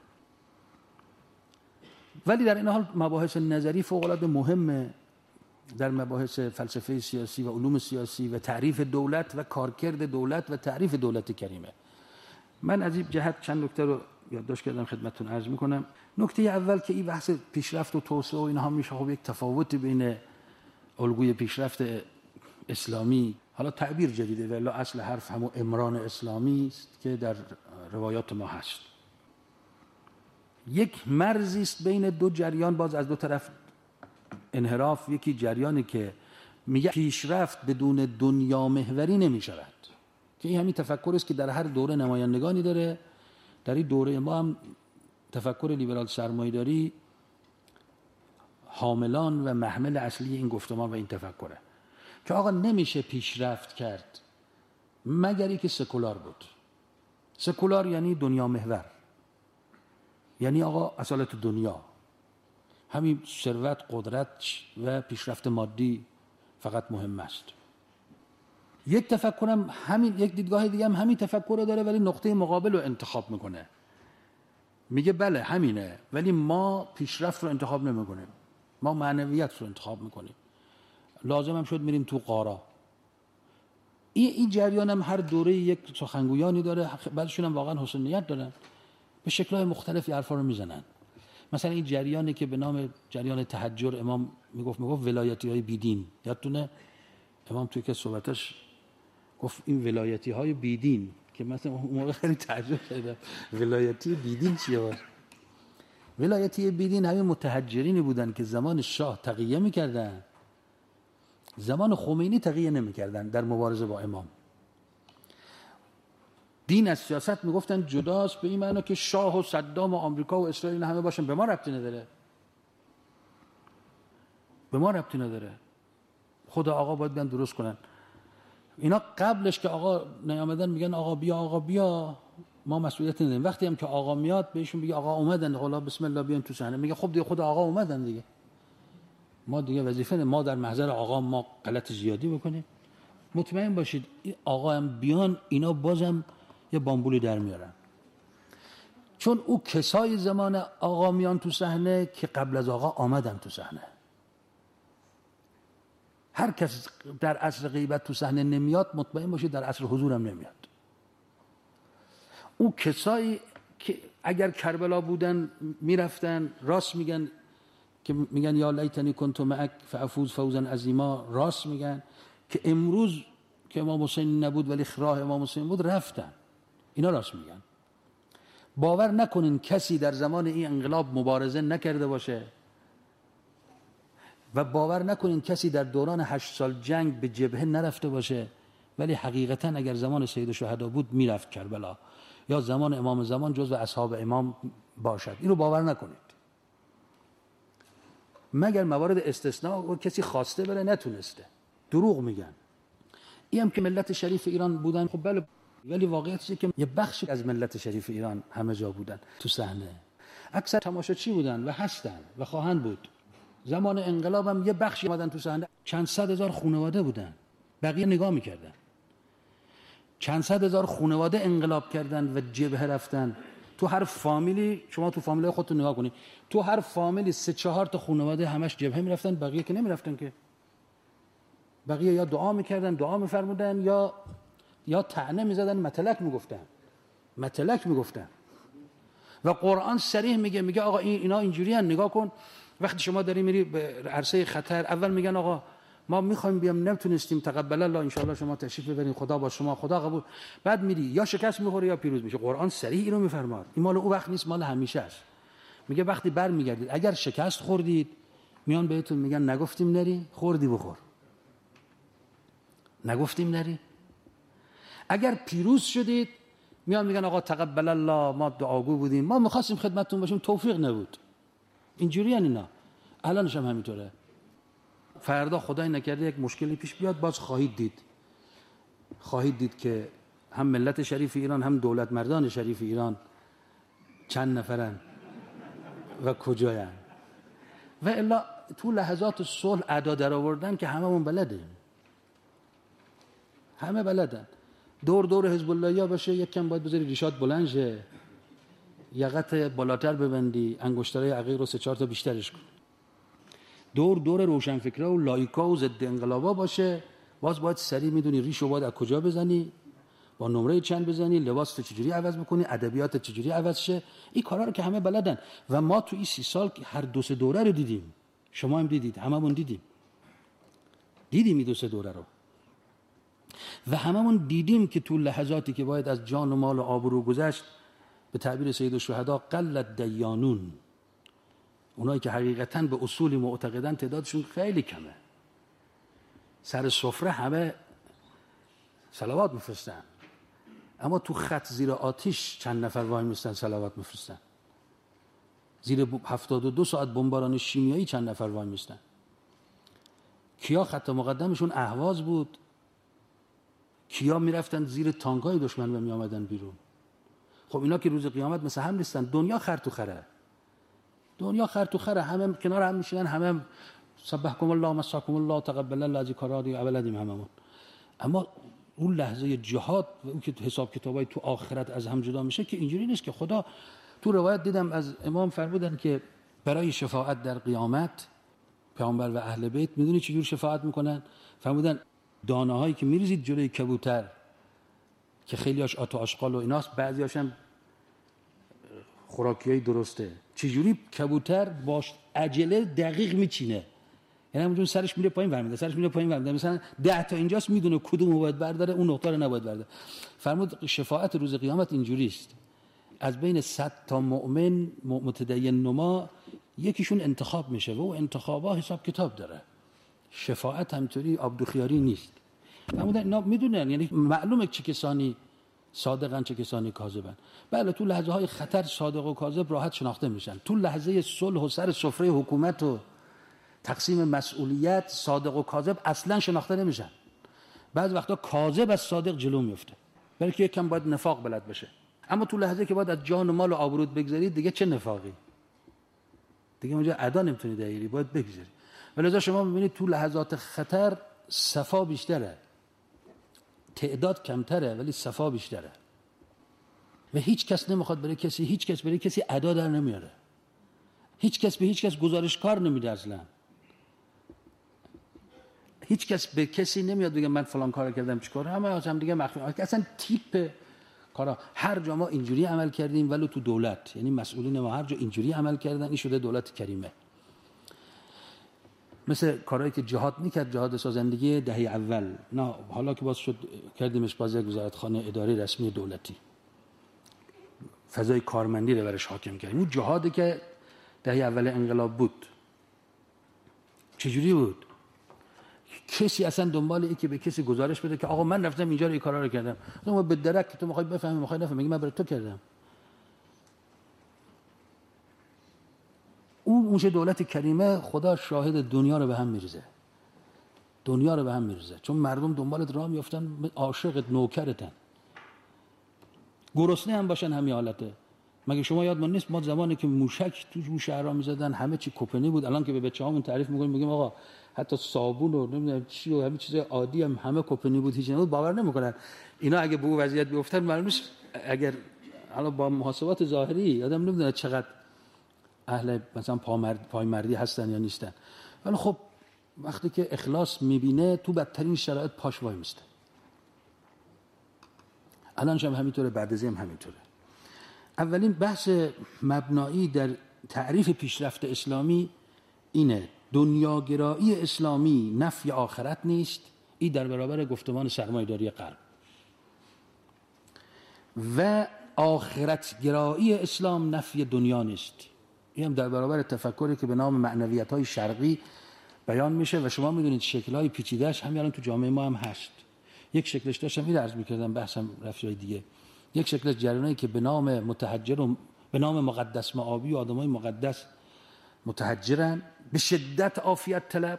ولی در این حال مباحث نظری فوق العاده مهمه در مباحث فلسفه سیاسی و علوم سیاسی و تعریف دولت و کارکرد دولت و تعریف دولت کریمه. من از این جهت چند نکته رو یادداشت کردم خدمتتون عرض میکنم. نکته اول که این بحث پیشرفت و توسعه و اینها میشه خب یک تفاوتی بین الگوی پیشرفت اسلامی، حالا تعبیر جدیده ولی اصل حرف همون امران اسلامی است که در روایات ما هست. یک مرزی است بین دو جریان، باز از دو طرف انحراف. یکی جریانی که میگه پیشرفت بدون دنیا محوری نمیشود، که این همین تفکر است که در هر دوره نمایندگانی داره. در این دوره ما هم تفکر لیبرال سرمایه‌داری حاملان و محمل اصلی این گفتمان و این تفکره که آقا نمیشه پیشرفت کرد مگری که سکولار بود. سکولار یعنی دنیا محور، یعنی آقا اصالت دنیا، همین ثروت، قدرت و پیشرفت مادی فقط مهم است. یک تفکرم همین، یک دیدگاه دیگه هم همین تفکر رو داره ولی نقطه مقابل رو انتخاب میکنه. میگه بله همینه ولی ما پیشرفت رو انتخاب نمیکنیم، ما معنویت رو انتخاب میکنیم. لازم هم شد میریم تو غارا. این جریان هم هر دوره یک سخنگویانی داره، بعضیشون هم واقعا حسن نیت دارن، به شکل‌های مختلفی حرفا رو میزنن. مثلا این جریانی که به نام جریان تحجر، امام میگفت ولایتی‌های بیدین. یادتونه امام توی که صحبتش گفت این ولایتی‌های بیدین، که مثلا اون موقع خیلی تعجب کردم ولایتی بیدین چیه؟ ولایتی بیدین همین متحجرینی بودن که زمان شاه تقیه میکردن، زمان خمینی تقیه نمیکردن در مبارزه با امام. دین از سیاست میگفتن جداست، به این معنی که شاه و صدام و آمریکا و اسرائیل همه باشن، به ما ربطی نداره، به ما ربطی نداره، خدا آقا باید بیان درست کنن. اینا قبلش که آقا نیامدن میگن آقا بیا ما مسئولیت نداریم. وقتی هم که آقا میاد بهشون بگه آقا اومدن، حالا بسم الله بیان تو صحنه، میگه خب دیگه خدا آقا اومدن دیگه، ما دیگه وظیفه نه ما در محضر آقا ما غلط زیادی بکنیم. مطمئن باشید آقا هم بیان اینا بازم یه بامبولی در میارن، چون او کسای زمان آقا میان تو صحنه که قبل از آقا آمدن تو صحنه. هر کس در عصر غیبت تو صحنه نمیاد مطمئن باشید در عصر حضور هم نمیاد. او کسایی که اگر کربلا بودن میرفتن، راست میگن که میگن یا لیتنی کنت معک فافوز فوزا عظیما، راست میگن که امروز که امام حسین نبود ولی راه امام حسین بود رفتن، اینا راست میگن. باور نکنین کسی در زمان این انقلاب مبارزه نکرده باشه و باور نکنین کسی در دوران 8 سال جنگ به جبهه نرفته باشه ولی حقیقتا اگر زمان سید الشهدا بود میرفت کربلا، یا زمان امام زمان جزو اصحاب امام باشد. اینو باور نکنید، مگر موارد استثناء و کسی خواسته بره نتونسته. دروغ میگن. این هم که ملت شریف ایران بودن، خب بله، ولی واقعیتشه که یه بخشی از ملت شریف ایران همه جا بودن تو صحنه. اکثر تماشاچی بودن و هستن و خواهند بود. زمان انقلاب هم یه بخشی اومدن تو صحنه، چند صد هزار خانواده بودن، بقیه نگاه میکردن. چند صد هزار خانواده انقلاب کردن و جبهه رفتن. تو هر فامیلی، شما تو فامیل خودتون نگاه کنید، تو هر فامیلی 3-4 تا خانواده همش جبهه میرفتن، بقیه که نمیرفتن که. بقیه یا دعا میکردن، دعا میفرمودن، یا طعنه میزدن، متلک میگفتن. و قرآن صریح میگه آقا اینا اینجوری هن، نگاه کن. وقتی شما داری میری به عرصه خطر، اول میگن آقا ما میخوایم بیام، نمیتونستیم، تقبل الله، انشاءالله شما تشریف ببرین، خدا با شما، خدا قبول. بعد میری یا شکست میخوری یا پیروز میشه. قرآن صریح اینو میفرماد. این مال او وقت نیست، مال همیشه است. میگه وقتی برمیگردید اگر شکست خوردید، میان بهتون میگن نگفتیم نری، خوردی بخور. نگفتیم نری. اگر پیروز شدید، میان میگن آقا تقبل الله، ما دعاگو بودیم، ما میخواستیم خدمتتون باشیم، توفیق نبود. اینجوری اینا. الانش هم همینطوره. فردا خدای نکرده یک مشکلی پیش بیاد، باز خواهید دید که هم ملت شریف ایران، هم دولت مردان شریف ایران چند نفرن و کجاین. و الا تو لحظات صلح ادا در آوردن که هممون بلدیم، همه بلدن. دور حزب اللهیا باشه، یک کم باید بذاری ریشات بلند شه، یقت بالاتر ببندی، انگشترهای عقیق رو 3-4 تا بیشترش کن. دور روشنفکرها و لایکا و ضد انقلابا باشه، باز باید سریع میدونی ریشو باید از کجا بزنی، با نمره چند بزنی، لباس تو چجوری عوض بکنی، ادبیات چجوری عوض شه. این کارا رو که همه بلدن. و ما تو این 30 سال هر 2-3 دوره رو دیدیم. شما هم دیدید، هممون دیدیم این 2-3 دوره رو. و هممون دیدیم که تو لحظاتی که باید از جان و مال و آبرو گذشت، به تعبیر سید الشهدا قلت دیانون، اونایی که حقیقتاً به اصولی معتقدن تعدادشون خیلی کمه. سر سفره همه صلوات میفرستن، اما تو خط زیر آتش چند نفر وای میستن صلوات میفرستن. زیر 72 ساعت بمباران شیمیایی چند نفر وای میستن. کیا خط مقدمشون اهواز بود، کیا میرفتن زیر تانکای دشمن و میآمدن بیرون. خب اینا که روز قیامت مثل هم نیستن. دنیا خر تو خره، همه کنار هم میشینن، همه سبحکم الله مساکم الله تقبل الله از کارادی اولادیم هممون. اما اون لحظه جهاد و اون که حساب کتابای تو آخرت از هم جدا میشه که اینجوری نیست که. خدا تو روایت دیدم از امام فرمودن که برای شفاعت در قیامت پیامبر و اهل بیت میدونی چجور شفاعت میکنن؟ فرمودن دانه هایی که میریزید جلوی کبوتر که خیلیاش آت و آشغال و ایناست، بعضیاش هم خوراکیای درسته، چجوری کبوتر باش عجله دقیق میچینه، یعنی همونجور سرش میره پایین ورمیده، مثلا 10 تا اینجاست، میدونه کدومو باید برداره، اون نقطه رو نباید برداره. فرمود شفاعت روز قیامت اینجوری است، از بین 100 تا مؤمن متدین نما یکیشون انتخاب میشه و اون انتخابا حساب کتاب داره. شفاعت همینطوری عبدالخیاری نیست. فرمودن اینا میدونن، یعنی معلومه چه کسانی صادقن چه کسانی کاذبن. بله تو لحظه های خطر صادق و کاذب راحت شناخته میشن. تو لحظه صلح و سر سفره حکومت و تقسیم مسئولیت صادق و کاذب اصلا شناخته نمیشن. بعض وقتا کاذب از صادق جلو میفته، برای که یکم باید نفاق بلد بشه. اما تو لحظه که باید از جان و مال و آبرود بگذارید، دیگه چه نفاقی، دیگه اونجا ادا نمیتونی دایری، باید بگذاری. ولذا شما میبینید تو لحظات خطر صفا بیشتره، تعداد کمتره ولی صفا بیشتره. و هیچ کس نمیخواد برای کسی ادا در نمیاره. هیچ کس به هیچ کس گزارش کار نمیده اصلا. هیچ کس به کسی نمیاد بگه من فلان کار کردم چیکار، همه از هم دیگه مخفی. اصلا تیپ کارا هر جا ما اینجوری عمل کردیم، ولو تو دولت، یعنی مسئولین ما هر جا اینجوری عمل کردن، این شده دولت کریمه. مثل کارهایی که جهاد میکرد، جهاد سازندگی دهه اول، نه حالا که باز شد کردیمش باز یک وزارتخانه اداری رسمی دولتی، فضای کارمندی رو برش حاکم کردیم. اون جهادی که دهه اول انقلاب بود چجوری بود؟ کسی اصلا دنبال این که به کسی گزارش بده که آقا من رفتم اینجا رو این کارا رو کردم، تو به درک تو میخوای بفهمی میخوای نفهمی، من برای تو کردم. اون موشه دولت کریمه، خدا شاهد، دنیا رو به هم میریزه، چون مردم دنبالت راه میافتن، عاشقت، نوکرتن. گرسنه هم باشن همین حالته، مگه شما یادمان نیست ما زمانی که موشک تو شهرها میزدن همه چی کپنی بود، الان که به بچه‌هامون تعریف میکنیم میگیم آقا حتی صابون و نمیدونم چی و همه چیز عادی همه کپنی بود، هیچ نبود. باور نمیکنن اینا اگه به اون وضعیت بیفتن معلومه اگر حالا با محاسبات ظاهری آدم نمیدونه چقدر اهل مثلا پایمردی هستن یا نیستن، ولی خب وقتی که اخلاص میبینه تو بدترین شرایط پاش وای میسته. الان هم همینطوره، بعد از هم همینطوره. اولین بحث مبنایی در تعریف پیشرفت اسلامی اینه: دنیاگرایی اسلامی نفی آخرت نیست، این در برابر گفتمان سرمایه‌داری غرب، و آخرتگرایی اسلام نفی دنیا نیست. این هم در برابر تفکری که به نام معنویت‌های شرقی بیان میشه و شما میدونید شکل‌های پیچیده‌اش همین الان تو جامعه ما هم هست. یک شکلش داشتم این عرض می‌کردم بحثم رفیعی دیگه، یک شکلش جریانی که به نام متحجر و به نام مقدس مآبی و آدمای مقدس متحجرن، به شدت عافیت طلب،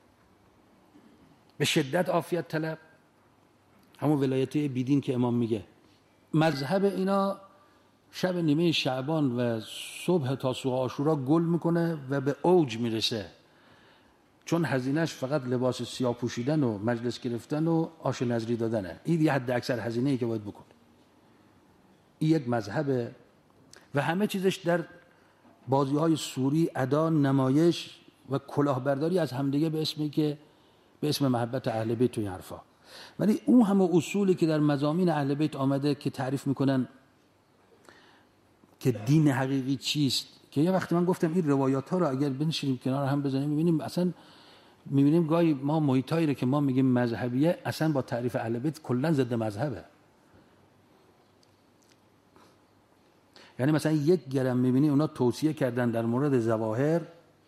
به شدت عافیت طلب، همون ولایتی بیدین که امام میگه. مذهب اینا شب نیمه شعبان و صبح تاسوعا عاشورا گل میکنه و به اوج میرسه، چون هزینهش فقط لباس سیاه پوشیدن و مجلس گرفتن و آش نظری دادنه. این یه حد اکثر هزینه‌ای که باید بکنه. این یک مذهبه و همه چیزش در بازی‌های سوری، ادا، نمایش و کلاهبرداری از همدیگه به اسمی که به اسم محبت اهل بیت و این حرفا. ولی اون همه اصولی که در مضامین اهل بیت آمده که تعریف میکنن که دین حقیقی چیست، که یه وقتی من گفتم این روایات ها رو اگر بنشینیم کنار هم بزنیم میبینیم اصلا میبینیم گاهی ما محیطایی رو که ما میگیم مذهبیه اصلا با تعریف اهل بیت کلا ضد مذهبه. یعنی مثلا یک گرم میبینی اونا توصیه کردن در مورد ظواهر،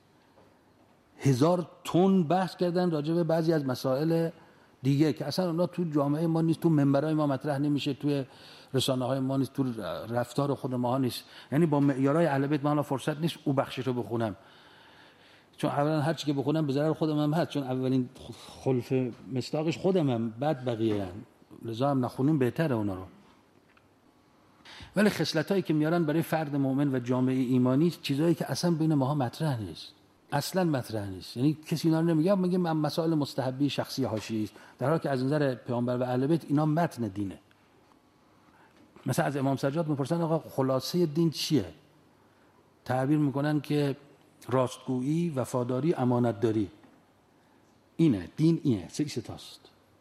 1000 تن بحث کردن راجع به بعضی از مسائل دیگه که اصلا اونا تو جامعه ما نیست، تو منبرهای ما مطرح نمیشه، توی رسانه‌های ما نیست، تو رفتار خود ما نیست. یعنی با معیارهای اهل بیت من فرصت نیست او بخشش رو بخونم، چون اولا هر چی که بخونم به ضرر خودم هم هست، چون اولین خلف مصداقش خودم هم، بعد بقیه هم. لذا هم نخونیم بهتره اونا رو. ولی خصلتایی که میارن برای فرد مؤمن و جامعه ایمانی چیزایی که اصلا بین ماها مطرح نیست، اصلا مطرح نیست. یعنی کسی اینا رو نمیگه، میگه مسائل مستحبی شخصی حاشیه‌ای است، در حالی که از نظر پیامبر و اهل بیت اینا متن دینه. مثلا از امام سجاد میپرسن آقا خلاصه دین چیه؟ تعبیر میکنن که راستگویی، وفاداری، امانتداری. اینه دین، اینه سه تاست.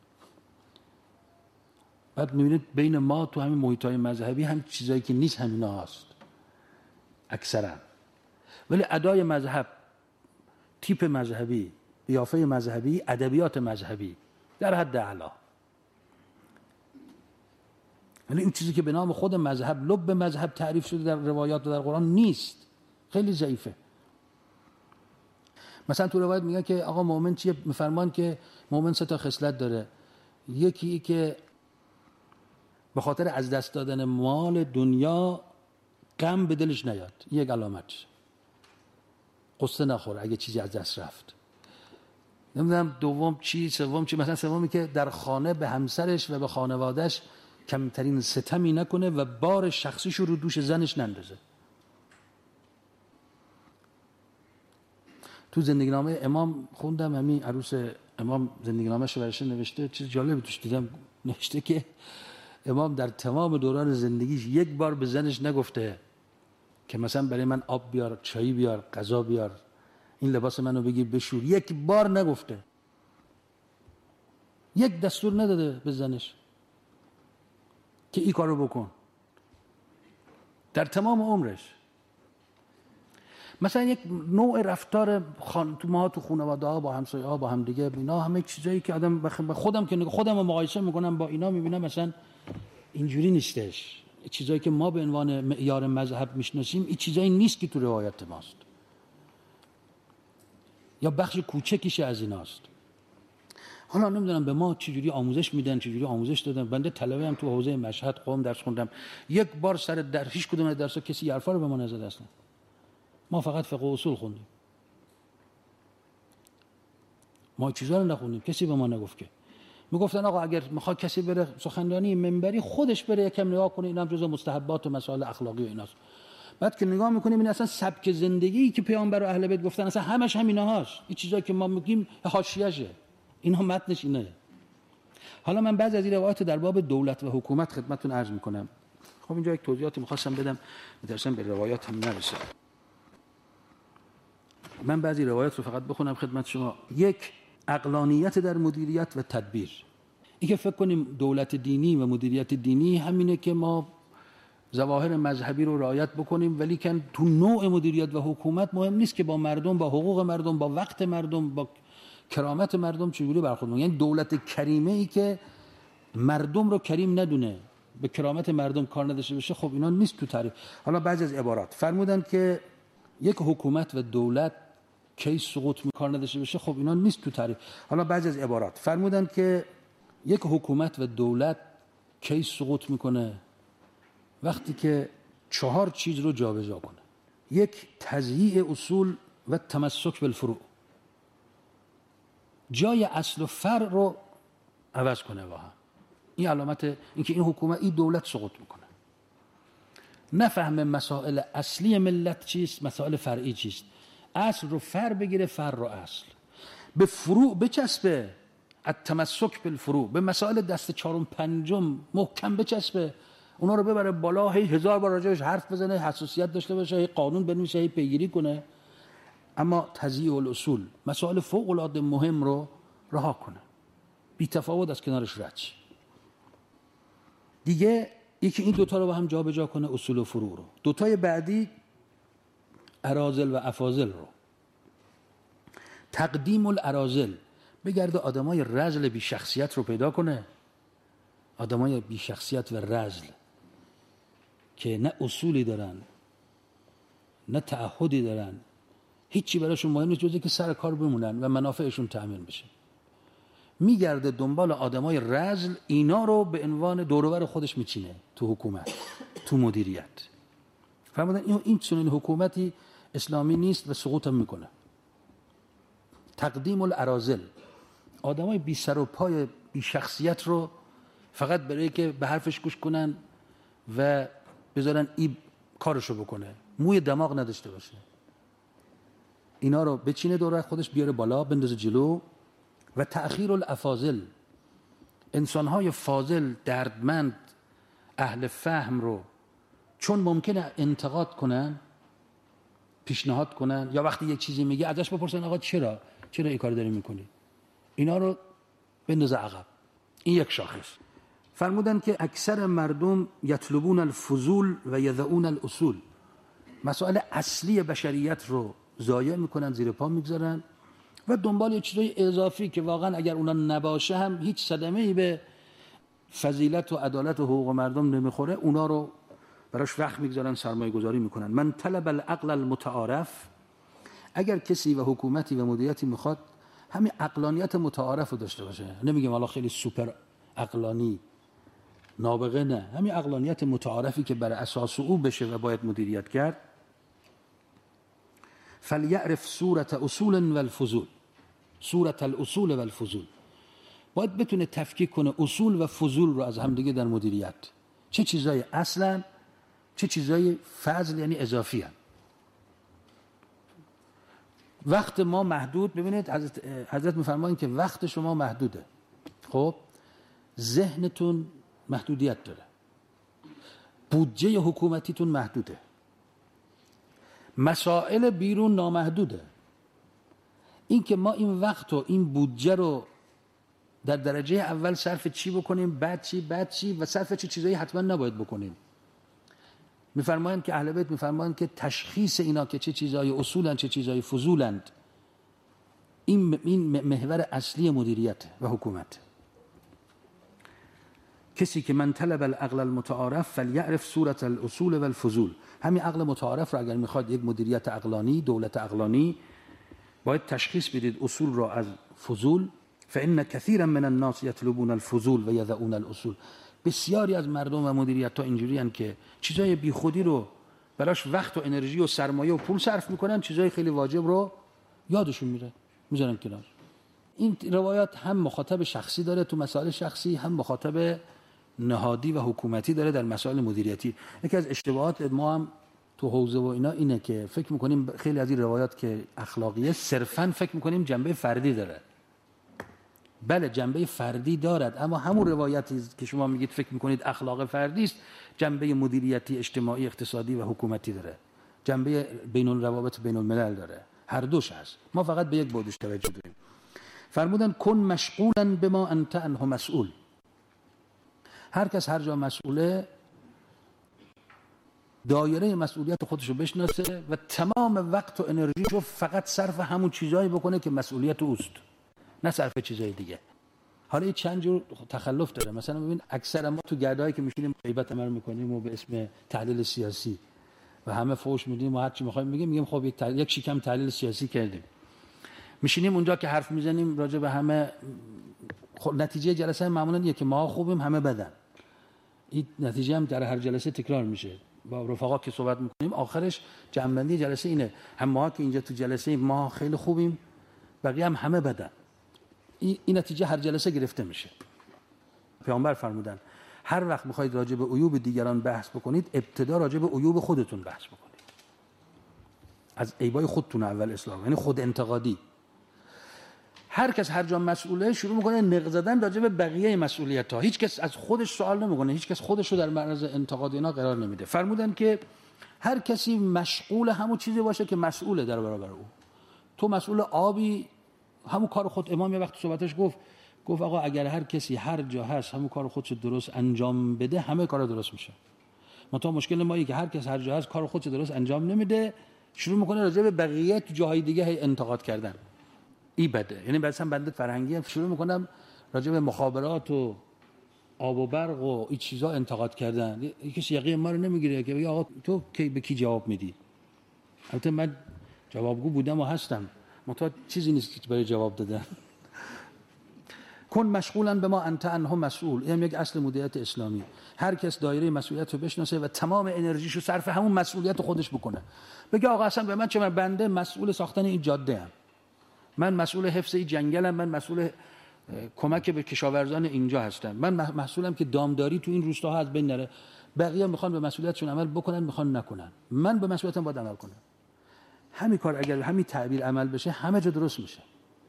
بعد میبینید بین ما تو همین محیط‌های مذهبی هم چیزایی که نیست همینا هست اکثرا. ولی ادای مذهب، تیپ مذهبی، قیافه مذهبی، ادبیات مذهبی در حد اعلی. ولی این چیزی که به نام خود مذهب، لب مذهب تعریف شده در روایات و در قرآن نیست، خیلی ضعیفه. مثلا تو روایت میگن که آقا مؤمن چیه؟ میفرمان که مؤمن 3 تا خصلت داره. یکی که به خاطر از دست دادن مال دنیا غم به دلش نیاد، یک علامت. قصه نخوره اگه چیزی از دست رفت. نمیدونم دوم چی، سوم چی. مثلا سومی که در خانه به همسرش و به خانوادهش کمترین ستمی نکنه و بار شخصیش رو دوش زنش نندازه. تو زندگی نامه امام خوندم، همین عروس امام زندگی نامه‌اش رو برش نوشته، چیز جالبی توش دیدم، نوشته که امام در تمام دوران زندگیش یک بار به زنش نگفته که مثلا برای من آب بیار، چایی بیار، غذا بیار، این لباس منو بگیر بشور. یک بار نگفته، یک دستور نداده به زنش که این کارو بکن در تمام عمرش. مثلا یک نوع رفتار تو ما تو خانواده ها با همسایه ها با هم دیگه، اینا همه چیزایی که آدم خودم که خودم رو مقایسه میکنم با اینا میبینم مثلا اینجوری نیستش. چیزایی که ما به عنوان معیار مذهب میشناسیم این چیزایی نیست که تو روایت ماست، یا بخش کوچکیش از ایناست. حالا نمیدونم به ما چجوری آموزش میدن، چجوری آموزش دادن. بنده طلبه هم تو حوزه مشهد قم درس خوندم، یک بار سر در هیچ کدوم از درس‌ها کسی حرفا رو به ما نزد اصلا. ما فقط فقه و اصول خوندیم، ما چیزا رو نخوندیم، کسی به ما نگفت که. میگفتن آقا اگر میخواد کسی بره سخنرانی منبری خودش بره یکم نگاه کنه، اینم جزء مستحبات و مسائل اخلاقی و ایناست. بعد که نگاه میکنیم این اصلا سبک زندگی که پیامبر و اهل بیت گفتن اصلا همش همیناهاست. این چیزایی که ما میگیم حاشیه‌شه، اینا متنش اینه. حالا من بعضی از این روایات در باب دولت و حکومت خدمتتون عرض میکنم. خب اینجا یک توضیحاتی میخواستم بدم، میترسم به روایات هم نرسه. من بعضی روایات رو فقط بخونم خدمت شما. یک، عقلانیت در مدیریت و تدبیر. این که فکر کنیم دولت دینی و مدیریت دینی همینه که ما ظواهر مذهبی رو رعایت بکنیم، ولی که تو نوع مدیریت و حکومت مهم نیست که با مردم، با حقوق مردم، با وقت مردم، با کرامت مردم چجوری برخورد کنیم. یعنی دولت کریمه ای که مردم رو کریم ندونه، به کرامت مردم کار نداشته باشه، خب اینا نیست تو تعریف. حالا بعضی از عبارات فرمودن که یک حکومت و دولت کی سقوط کار نداشته باشه، خب اینا نیست تو تعریف. حالا بعضی از عبارات فرمودن که یک حکومت و دولت کی سقوط میکنه؟ وقتی که 4 چیز رو جابجا کنه. یک، تضییع اصول و تمسک بالفروع، جای اصل و فرع رو عوض کنه با هم. این علامت اینکه این حکومت، این دولت سقوط میکنه. نفهم مسائل اصلی ملت چیست، مسائل فرعی چیست. اصل رو فرع بگیره، فرع رو اصل. به فروع بچسبه، التمسک بالفروع، به مسائل دست 4 و 5 محکم بچسبه، اونا رو ببره بالا، هی 1000 بار راجعش حرف بزنه، حساسیت داشته باشه، هی قانون بنویسه، هی پیگیری کنه. اما تضییع الاصول، مسائل فوق العاده مهم رو رها کنه، بی تفاوت از کنارش رد شه. دیگه یکی این دوتا رو با هم جابجا کنه، اصول و فروع رو. دوتای بعدی اراذل و افاضل رو. تقدیم الاراذل، بگرده آدمای رذل بی شخصیت رو پیدا کنه، آدمای بی شخصیت و رذل که نه اصولی دارن نه تعهدی دارن، هیچی براشون مهم نیست جز اینکه سر کار بمونن و منافعشون تأمین بشه. میگرده دنبال آدمای رذل، اینا رو به عنوان دور و بر خودش میچینه تو حکومت، تو مدیریت. فهمیدن این چنین حکومتی اسلامی نیست و سقوط هم میکنه. تقدیم الاراذل، آدمای بی سر و پای بی شخصیت رو فقط برای که به حرفش گوش کنن و بذارن این کارشو بکنه، موی دماغ نداشته باشه، اینا رو بچینه دور خودش، بیاره بالا، بندازه جلو. و تأخیر الافاضل، انسانهای فاضل دردمند اهل فهم رو چون ممکنه انتقاد کنن، پیشنهاد کنن، یا وقتی یک چیزی میگه ازش بپرسن آقا چرا این کار داری میکنی، اینا رو بندازه عقب. این یک شاخص. فرمودن که اکثر مردم یطلبون الفضول و یذعون الاصول، مسائل اصلی بشریت رو ضایع میکنن، زیر پا میگذارن و دنبال یه چیزای اضافی که واقعا اگر اونا نباشه هم هیچ صدمه‌ای به فضیلت و عدالت و حقوق مردم نمیخوره، اونا رو براش وقت میگذارن، سرمایه گذاری میکنن. من طلب العقل المتعارف، اگر کسی و حکومتی و مدیریتی میخواد همین عقلانیت متعارف رو داشته باشه، نمیگم حالا خیلی سوپر عقلانی نابغه، نه، همین عقلانیت متعارفی که بر اساس او بشه و باید مدیریت کرد. فلیعرف صورت اصول و الفضول، صورت الاصول و الفضول، باید بتونه تفکیک کنه اصول و فضول رو از هم دیگه در مدیریت. چه چیزای اصلا، چه چیزای فضل یعنی اضافی هن. وقت ما محدود، ببینید حضرت میفرمایند که وقت شما محدوده، خب ذهنتون محدودیت داره، بودجه حکومتیتون محدوده، مسائل بیرون نامحدوده. این که ما این وقت و این بودجه رو در درجه اول صرف چی بکنیم، بعد چی و صرف چه چیزایی حتما نباید بکنیم. میفرمایند که اهل بیت میفرمایند که تشخیص اینا که چه چیزای اصولن چه چیزای فضولند، این محور اصلی مدیریت و حکومت. کسی که من طلب العقل المتعارف فلیعرف صورت الاصول و الفضول، همین عقل متعارف رو اگر میخواد یک مدیریت عقلانی، دولت عقلانی، باید تشخیص بدید اصول را از فضول. فإن كثيرا من الناس يطلبون الفضول و يذعون الاصول، بسیاری از مردم و مدیریت ها اینجوری هستند که چیزای بیخودی رو براش وقت و انرژی و سرمایه و پول صرف میکنن، چیزای خیلی واجب رو یادشون میره، میذارن کنار. این روایات هم مخاطب شخصی داره تو مسائل شخصی، هم مخاطب نهادی و حکومتی داره در مسائل مدیریتی. یکی از اشتباهات ما هم تو حوزه و اینا اینه که فکر میکنیم خیلی از این روایات که اخلاقیه صرفاً فکر میکنیم جنبه فردی داره. بله جنبه فردی دارد، اما همون روایتی که شما میگید فکر میکنید اخلاق فردی است، جنبه مدیریتی، اجتماعی، اقتصادی و حکومتی داره. جنبه بین الروابط بین الملل داره. هر دوش هست. ما فقط به یک بودش توجه داریم. فرمودن کن مشغولا بما انت عنه مسئول. هر کس هر جا مسئوله دایره مسئولیت خودشو بشناسه و تمام وقت و انرژیشو فقط صرف همون چیزایی بکنه که مسئولیت اوست، نه صرف چیزای دیگه. حالا این چند جور تخلف داره. مثلا ببین اکثر ما تو گردهایی که میشینیم غیبت عمل میکنیم و به اسم تحلیل سیاسی و همه فوش میدیم و هر چی میخوایم میگیم خب یک شیکم تحلیل سیاسی کردیم، میشینیم اونجا که حرف میزنیم راجع به همه. خب نتیجه جلسه معمولا اینه که ما خوبیم همه بدن. این نتیجه هم در هر جلسه تکرار میشه. با رفقا که صحبت میکنیم آخرش جمع‌بندی جلسه اینه، هم ما که اینجا تو جلسه ما خیلی خوبیم، بقیه هم همه بدن. این نتیجه هر جلسه گرفته میشه. پیامبر فرمودن هر وقت میخواید راجع به عیوب دیگران بحث بکنید، ابتدا راجع به عیوب خودتون بحث بکنید. از عیبای خودتون اول اصلاح، یعنی خود انتقادی. هر کس هر جا مسئوله شروع میکنه نق زدن راجع به بقیه مسئولیت‌ها. هیچ کس از خودش سوال نمیکنه، هیچ کس خودش رو در معرض انتقاد اینا قرار نمیده. فرمودن که هر کسی مشغول همون چیزی باشه که مسئوله در برابر او. تو مسئول آبی، همون کار خود. امام یه وقت صحبتش گفت آقا اگر هر کسی هر جا هست همون کار خودش درست انجام بده، همه کارا درست میشه. منتها مشکل ما اینه که هر کس هر جا هست کار خودش درست انجام نمیده، شروع میکنه راجع به بقیه تو جاهای دیگه انتقاد کردن. این بده. یعنی مثلا بنده فرهنگی شروع میکنم راجع به مخابرات و آب و برق و این چیزا انتقاد کردن. یکیش یقین ما رو نمیگیره که بگه آقا تو کی به کی جواب میدی؟ البته من جوابگو بودم و هستم، منتها چیزی نیست که برای جواب دادن. کن مشغولا به ما انت عنه مسئول. این یک اصل مدیریت اسلامی. هر کس دایره مسئولیت رو بشناسه و تمام انرژیشو صرف همون مسئولیت خودش بکنه. بگه آقا اصلا به من چه، من بنده مسئول ساختن این جاده ام، من مسئول حفظ این جنگلم، من مسئول کمک به کشاورزان اینجا هستم، من مسئولم که دامداری تو این روستاها از بین نره. بقیه میخوان به مسئولیتشون عمل بکنن، میخوان نکنن، من به مسئولیتم باید عمل کنم. همین کار اگر همین تعبیر عمل بشه همه جا درست میشه.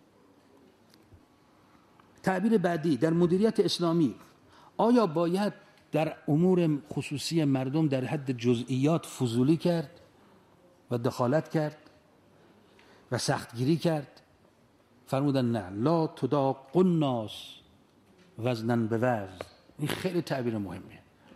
تعبیر بعدی در مدیریت اسلامی، آیا باید در امور خصوصی مردم در حد جزئیات فضولی کرد و دخالت کرد و سختگیری کرد؟ فرمودن نه، لا تداق الناس وزنا بوزن. این خیلی تعبیر مهمیه.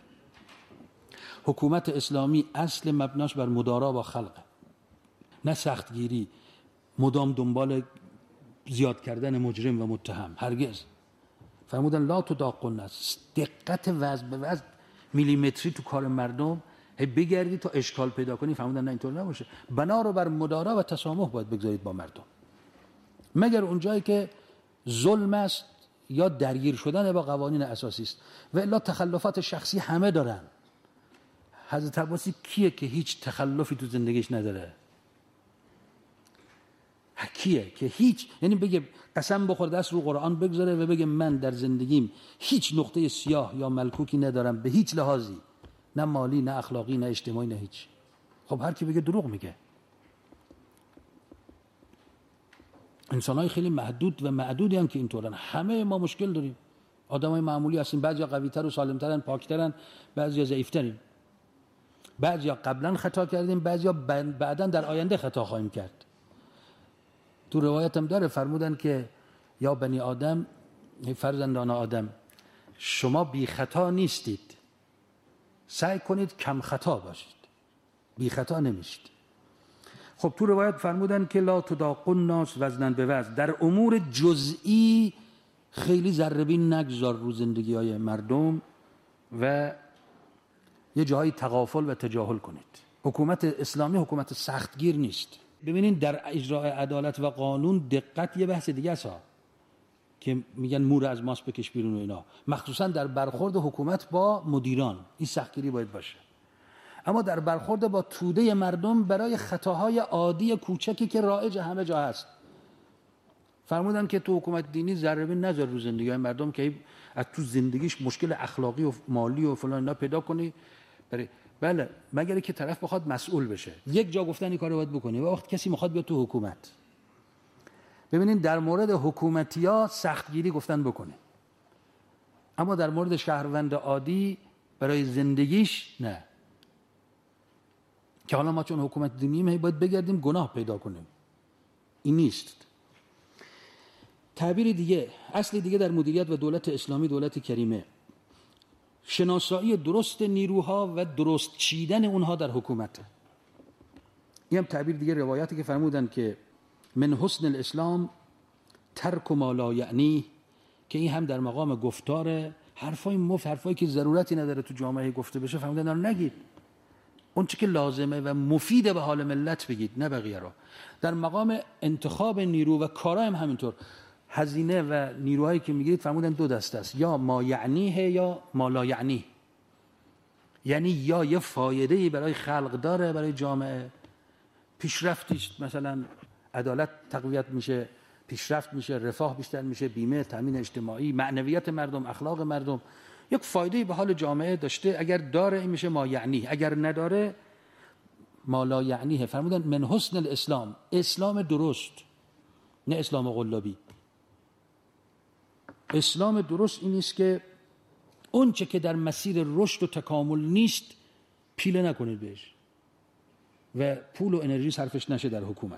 حکومت اسلامی اصل مبناش بر مدارا با خلقه، نه سختگیری، مدام دنبال زیاد کردن مجرم و متهم. هرگز. فرمودن لا تداق الناس، دقت وزن به وزن میلیمتری تو کار مردم بگردی تا اشکال پیدا کنی. فرمودن نه اینطور نباشه، بنا رو بر مدارا و تسامح باید بگذارید با مردم، مگر اونجایی که ظلم است یا درگیر شدن با قوانین اساسی است. و الا تخلفات شخصی همه دارن. حضرت عباسی کیه که هیچ تخلفی تو زندگیش نداره؟ کیه که هیچ، یعنی بگه قسم بخور دست رو قرآن بگذاره و بگه من در زندگیم هیچ نقطه سیاه یا ملکوکی ندارم به هیچ لحاظی، نه مالی نه اخلاقی نه اجتماعی نه هیچ. خب هر کی بگه دروغ میگه. انسان‌های خیلی محدود و معدودی هم که اینطورن. همه ما مشکل داریم. آدمای معمولی هستیم، بعضیا قوی‌تر و سالم‌ترن، پاک‌ترن، بعضیا ضعیف‌ترین. بعضیا قبلا خطا کردیم، بعضیا بعداً در آینده خطا خواهیم کرد. تو روایت هم داره، فرمودن که یا بنی آدم، فرزندان آدم، شما بی خطا نیستید، سعی کنید کم خطا باشید، بی خطا نمیشید. خب تو روایت فرمودن که لا تداق الناس وزنا بوزن، در امور جزئی خیلی ذره‌بین نگذار رو زندگی‌های مردم و یه جایی تغافل و تجاهل کنید. حکومت اسلامی حکومت سختگیر نیست. ببینید در اجرای عدالت و قانون دقت یه بحث دیگه است که میگن مور از ماست بکش بیرون و اینا، مخصوصا در برخورد حکومت با مدیران این سختگیری باید باشه. اما در برخورد با توده مردم برای خطاهای عادی کوچکی که رایج همه جا هست، فرمودن که تو حکومت دینی ذره بین نذار رو زندگی های مردم که از تو زندگیش مشکل اخلاقی و مالی و فلان اینا پیدا کنی. بله مگر که طرف بخواد مسئول بشه. یک جا گفتن این کارو باید بکنی و وقت کسی میخواد بیاد تو حکومت. ببینید در مورد حکومتی‌ها سختگیری گفتن بکنه، اما در مورد شهروند عادی برای زندگیش نه. که حالا ما چون حکومت دینیم باید بگردیم گناه پیدا کنیم، این نیست. تعبیر دیگه، اصل دیگه در مدیریت و دولت اسلامی، دولت کریمه، شناسایی درست نیروها و درست چیدن اونها در حکومت. این هم تعبیر دیگه، روایاتی که فرمودن که من حسن الاسلام ترک ما لا یعنی، که این هم در مقام گفتار، حرفای مفت، حرفایی که ضرورتی نداره تو جامعه گفته بشه، فرمودن نگید، اون چی که لازمه و مفیده به حال ملت بگید، نه بقیه رو. در مقام انتخاب نیرو و کارا هم همینطور، هزینه و نیروهایی که میگیرید فرمودن دو دسته است، یا ما یعنیه یا ما لا یعنی. یعنی یا یه فایده‌ای برای خلق داره، برای جامعه، پیشرفتیش مثلا عدالت تقویت میشه، پیشرفت میشه، رفاه بیشتر میشه، بیمه، تامین اجتماعی، معنویت مردم، اخلاق مردم، یک فایده‌ای به حال جامعه داشته، اگر داره این میشه ما یعنی، اگر نداره ما لا یعنیه. فرمودن من حسن الاسلام، اسلام درست، نه اسلام قلابی. اسلام درست این است که اون چه که در مسیر رشد و تکامل نیست پیله نکنید بهش و پول و انرژی صرفش نشه در حکومت.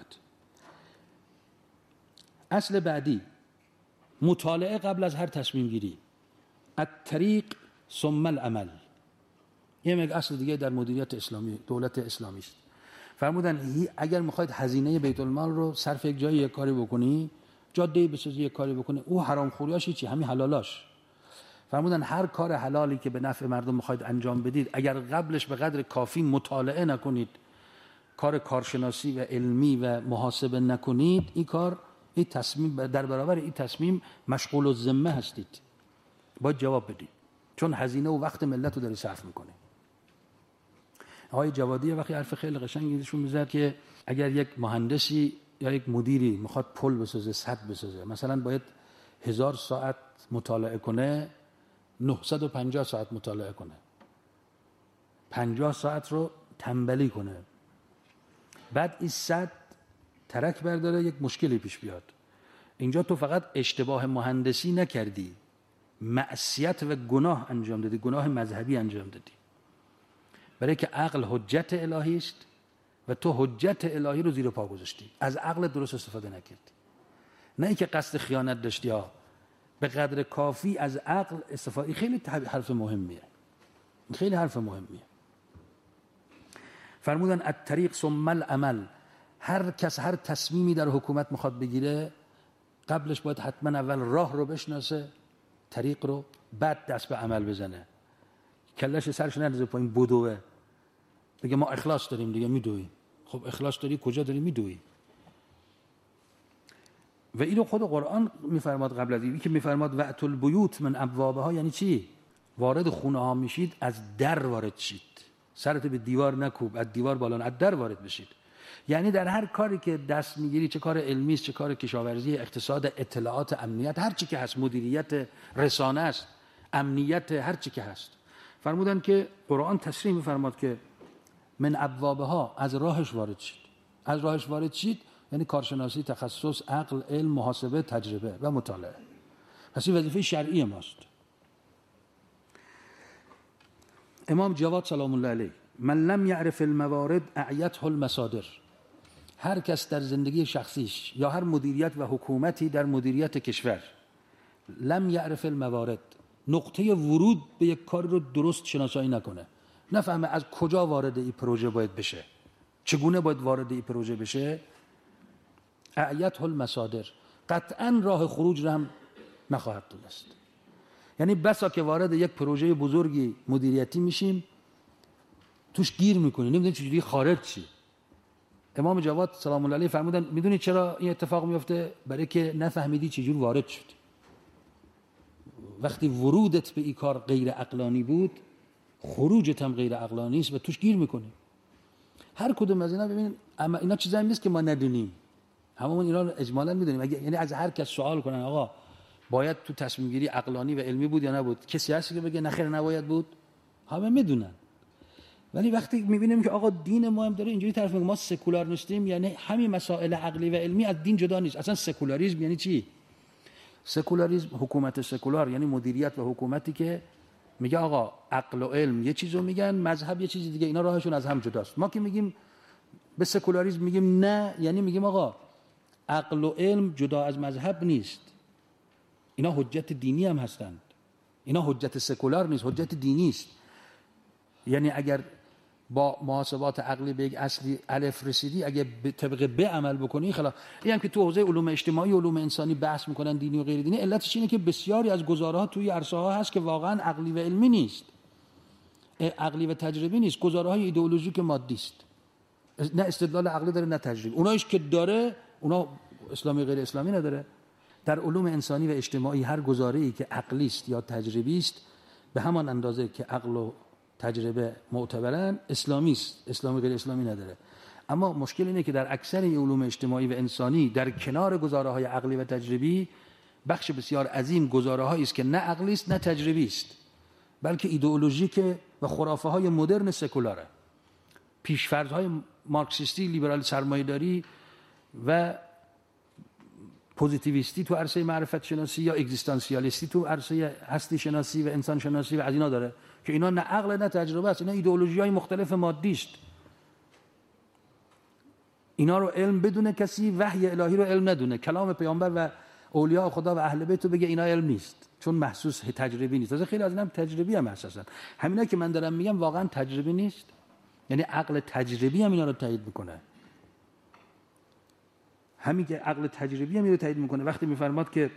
اصل بعدی، مطالعه قبل از هر تصمیم گیری، الطریق ثم العمل. این یک اصل دیگه در مدیریت اسلامی، دولت اسلامی است. فرمودن اگر میخواید هزینه بیت المال رو صرف یک جایی یک کاری بکنی، جاده بسازی، یک کاری بکنی، او حرام خوریاش چی؟ همین حلالاش. فرمودن هر کار حلالی که به نفع مردم میخواید انجام بدید، اگر قبلش به قدر کافی مطالعه نکنید، کار کارشناسی و علمی و محاسبه نکنید، این کار، این تصمیم، در برابر این تصمیم مشغول الذمه هستید، باید جواب بدید، چون هزینه و وقت ملت رو داری صرف میکنه. آقای جوادی وقتی حرف خیلی قشنگی ایشون میزد که اگر یک مهندسی یا یک مدیری میخواد پل بسازه، سد بسازه، مثلا باید 1000 ساعت مطالعه کنه، 950 ساعت مطالعه کنه، 50 ساعت رو تنبلی کنه، بعد این سد ترک برداره، یک مشکلی پیش بیاد. اینجا تو فقط اشتباه مهندسی نکردی، معصیت و گناه انجام دادی، گناه مذهبی انجام دادی، برای که عقل حجت الهی است و تو حجت الهی رو زیر پا گذاشتی، از عقل درست استفاده نکردی. نه اینکه قصد خیانت داشتی، ها، به قدر کافی از عقل استفاده. خیلی حرف مهمیه، خیلی حرف مهمیه. فرمودن الطریق ثم العمل. هر کس هر تصمیمی در حکومت میخواد بگیره، قبلش باید حتما اول راه رو بشناسه، طریق رو، بعد دست به عمل بزنه. کلش سرش نریزه پایین بدوه، بگه ما اخلاص داریم دیگه میدویم. خب اخلاص داری کجا داری میدوی؟ و اینو خود قرآن میفرماد قبل از این که میفرماد وأتوا البیوت من ابوابها. یعنی چی؟ وارد خونه ها میشید از در وارد شید، سرت به دیوار نکوب، از دیوار بالا، از در وارد بشید. یعنی در هر کاری که دست میگیری، چه کار علمی است، چه کار کشاورزی، اقتصاد، اطلاعات، امنیت، هر چی که هست، مدیریت، رسانه است، امنیت، هر چی که هست، فرمودن که قرآن تصریح میفرماد که من ابوابها، از راهش وارد شید. از راهش وارد شید یعنی کارشناسی، تخصص، عقل، علم، محاسبه، تجربه و مطالعه. پس این وظیفه شرعی ماست. امام جواد سلام الله علیه، من لم یعرف الموارد اعیته المصادر. هر کس در زندگی شخصیش یا هر مدیریت و حکومتی در مدیریت کشور لم یعرف الموارد، نقطه ورود به یک کار رو درست شناسایی نکنه، نفهمه از کجا وارد این پروژه باید بشه، چگونه باید وارد این پروژه بشه، اعیته المصادر، قطعا راه خروج رو هم نخواهد دونست. یعنی بسا که وارد یک پروژه بزرگی مدیریتی میشیم، توش گیر میکنیم، نمیدونیم چجوری خارج چی. امام جواد سلام الله علیه فرمودن میدونی چرا این اتفاق میفته؟ برای که نفهمیدی چجوری وارد شدی. وقتی ورودت به این کار غیر عقلانی بود، خروجت هم غیر عقلانی است و توش گیر میکنی. هر کدوم از اینا ببینید، اما اینا چیزایی نیست که ما ندونیم، هممون اینا رو اجمالاً میدونیم. یعنی از هر کس سوال کنن آقا باید تو تصمیم گیری عقلانی و علمی بود یا نبود، کسی هست که بگه نخیر نباید بود؟ همه میدونن. ولی وقتی میبینیم که آقا دین ما هم داره اینجوری طرف میگه ما سکولار نیستیم، یعنی همین مسائل عقلی و علمی از دین جدا نیست. اصلا سکولاریسم یعنی چی؟ سکولاریسم، حکومت سکولار، یعنی مدیریت و حکومتی که میگه آقا عقل و علم یه چیزو میگن، مذهب یه چیز دیگه، اینا راهشون از هم جداست. ما که میگیم به سکولاریسم میگیم نه، یعنی میگیم آقا عقل و علم جدا از مذهب نیست، اینا حجت دینی هم هستند، اینا حجت سکولار نیست، حجت دینی است. یعنی اگر با محاسبات عقلی به یک اصلی الف رسیدی، اگه طبق ب عمل بکنی خلاص. این هم که تو حوزه علوم اجتماعی و علوم انسانی بحث میکنن دینی و غیر دینی، علتش اینه که بسیاری از گزاره‌ها توی عرصه ها هست که واقعا عقلی و علمی نیست، عقلی و تجربی نیست، گزاره‌های ایدئولوژیک مادی است، نه استدلال عقلی داره نه تجربی. اونایش که داره اونا اسلامی غیر اسلامی نداره. در علوم انسانی و اجتماعی هر گزاره‌ای که عقلی است یا تجربی است به همان اندازه که عقل و تجربه معتبرن اسلامی است، اسلامی غیر اسلامی نداره. اما مشکل اینه که در اکثر علوم اجتماعی و انسانی در کنار گزاره‌های عقلی و تجربی بخش بسیار عظیم گزاره‌هایی است که نه عقلی است نه تجربی است، بلکه ایدئولوژیک و خرافه‌های مدرن سکولاره، پیش‌فرض‌های مارکسیستی، لیبرال سرمایه‌داری و پوزیتیویستی تو عرصه معرفت شناسی یا اگزیستانسیالیستی تو عرصه هستی شناسی و انسان شناسی و از اینا داره که اینا نه عقل نه تجربه است، اینا ایدئولوژی‌های مختلف مادی است. اینا رو علم بدونه کسی، وحی الهی رو علم ندونه، کلام پیامبر و اولیاء خدا و اهل بیت رو بگه اینا علم نیست چون محسوس تجربی نیست. خیلی از اینا هم تجربی هم هستن. همینا که من دارم میگم واقعا تجربی نیست، یعنی عقل تجربی هم اینا رو تایید میکنه. همین که عقل تجربی هم اینو تایید میکنه وقتی میفرماد که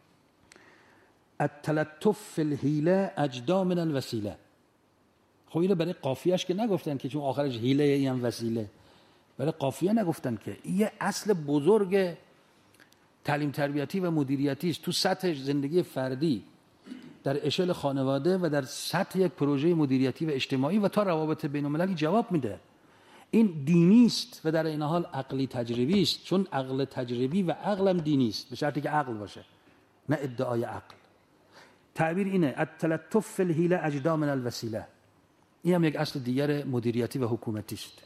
التلطف فی الحیله اجدا من الوسیله. خب اینو برای قافیه‌اش که نگفتن که چون آخرش حیله ای هم وسیله، برای قافیه نگفتن که یه اصل بزرگ تعلیم تربیتی و مدیریتی است تو سطح زندگی فردی، در اشل خانواده و در سطح یک پروژه مدیریتی و اجتماعی و تا روابط بین‌المللی جواب میده. این دینی است و در این حال عقلی تجربی است، چون عقل تجربی و عقلم دینی است به شرطی که عقل باشه نه ادعای عقل. تعبیر اینه التلطف فی الحیله اجدا من الوسیله. این هم یک اصل دیگر مدیریتی و حکومتی است.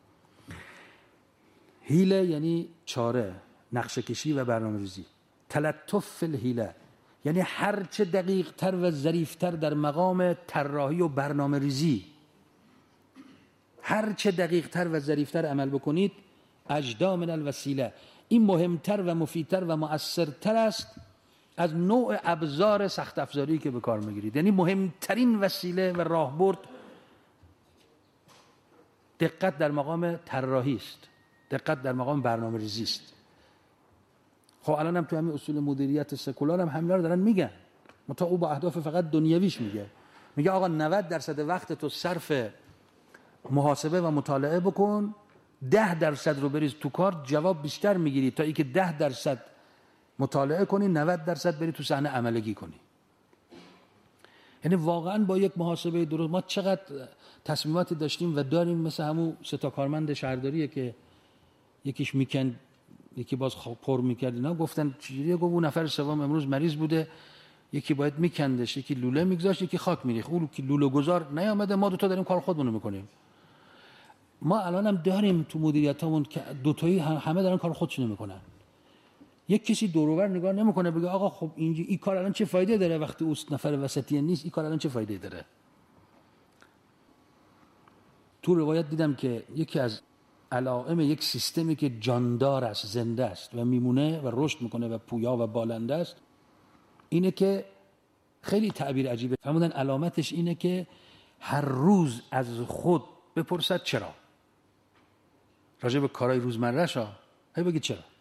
حیله یعنی چاره، نقشه کشی و برنامه‌ریزی. تلطف فی الحیله یعنی هرچه دقیق تر و ظریفتر در مقام طراحی و برنامه‌ریزی، هرچه دقیق تر و ظریفتر عمل بکنید اجدا من الوسیله. این مهمتر و مفیدتر و مؤثرتر است از نوع ابزار سخت افزاری که به کار میگیرید. یعنی مهمترین وسیله و راهبرد دقت در مقام طراحی است، دقت در مقام برنامه‌ریزی است. خب الان هم تو همین اصول مدیریت سکولار هم همینا رو دارن میگن، متا او با اهداف فقط دنیویش میگه آقا 90% وقت تو صرف محاسبه و مطالعه بکن، 10% رو بریز تو کار، جواب بیشتر میگیری تا اینکه 10% مطالعه کنی 90% بری تو صحنه عملگی کنی. یعنی واقعا با یک محاسبه درست ما چقدر تصمیماتی داشتیم و داریم، مثل همون 3 تا کارمند شهرداریه که یکیش میکند یکی باز پر میکرد، اینا گفتن چجوریه؟ گفت اون نفر سوم امروز مریض بوده، یکی باید میکندش، یکی لوله میگذاشت، یکی خاک میریخت، اون که لوله گذار نیامده، ما 2 تا داریم کار خودمون رو میکنیم. ما الان هم داریم تو مدیریتامون که 2 تایی همه دارن کار خودشونو میکنن. یک کسی دور و بر نگاه نمیکنه بگه آقا خب این کار الان چه فایده داره وقتی اون نفر وسطی نیست، این کار الان چه فایده داره؟ تو روایت دیدم که یکی از علائم یک سیستمی که جاندار است، زنده است و میمونه و رشد میکنه و پویا و بالنده است اینه که خیلی تعبیر عجیبه فرمودن علامتش اینه که هر روز از خود بپرسد چرا، راجع به کارهای روزمره‌ش هی بگید چرا.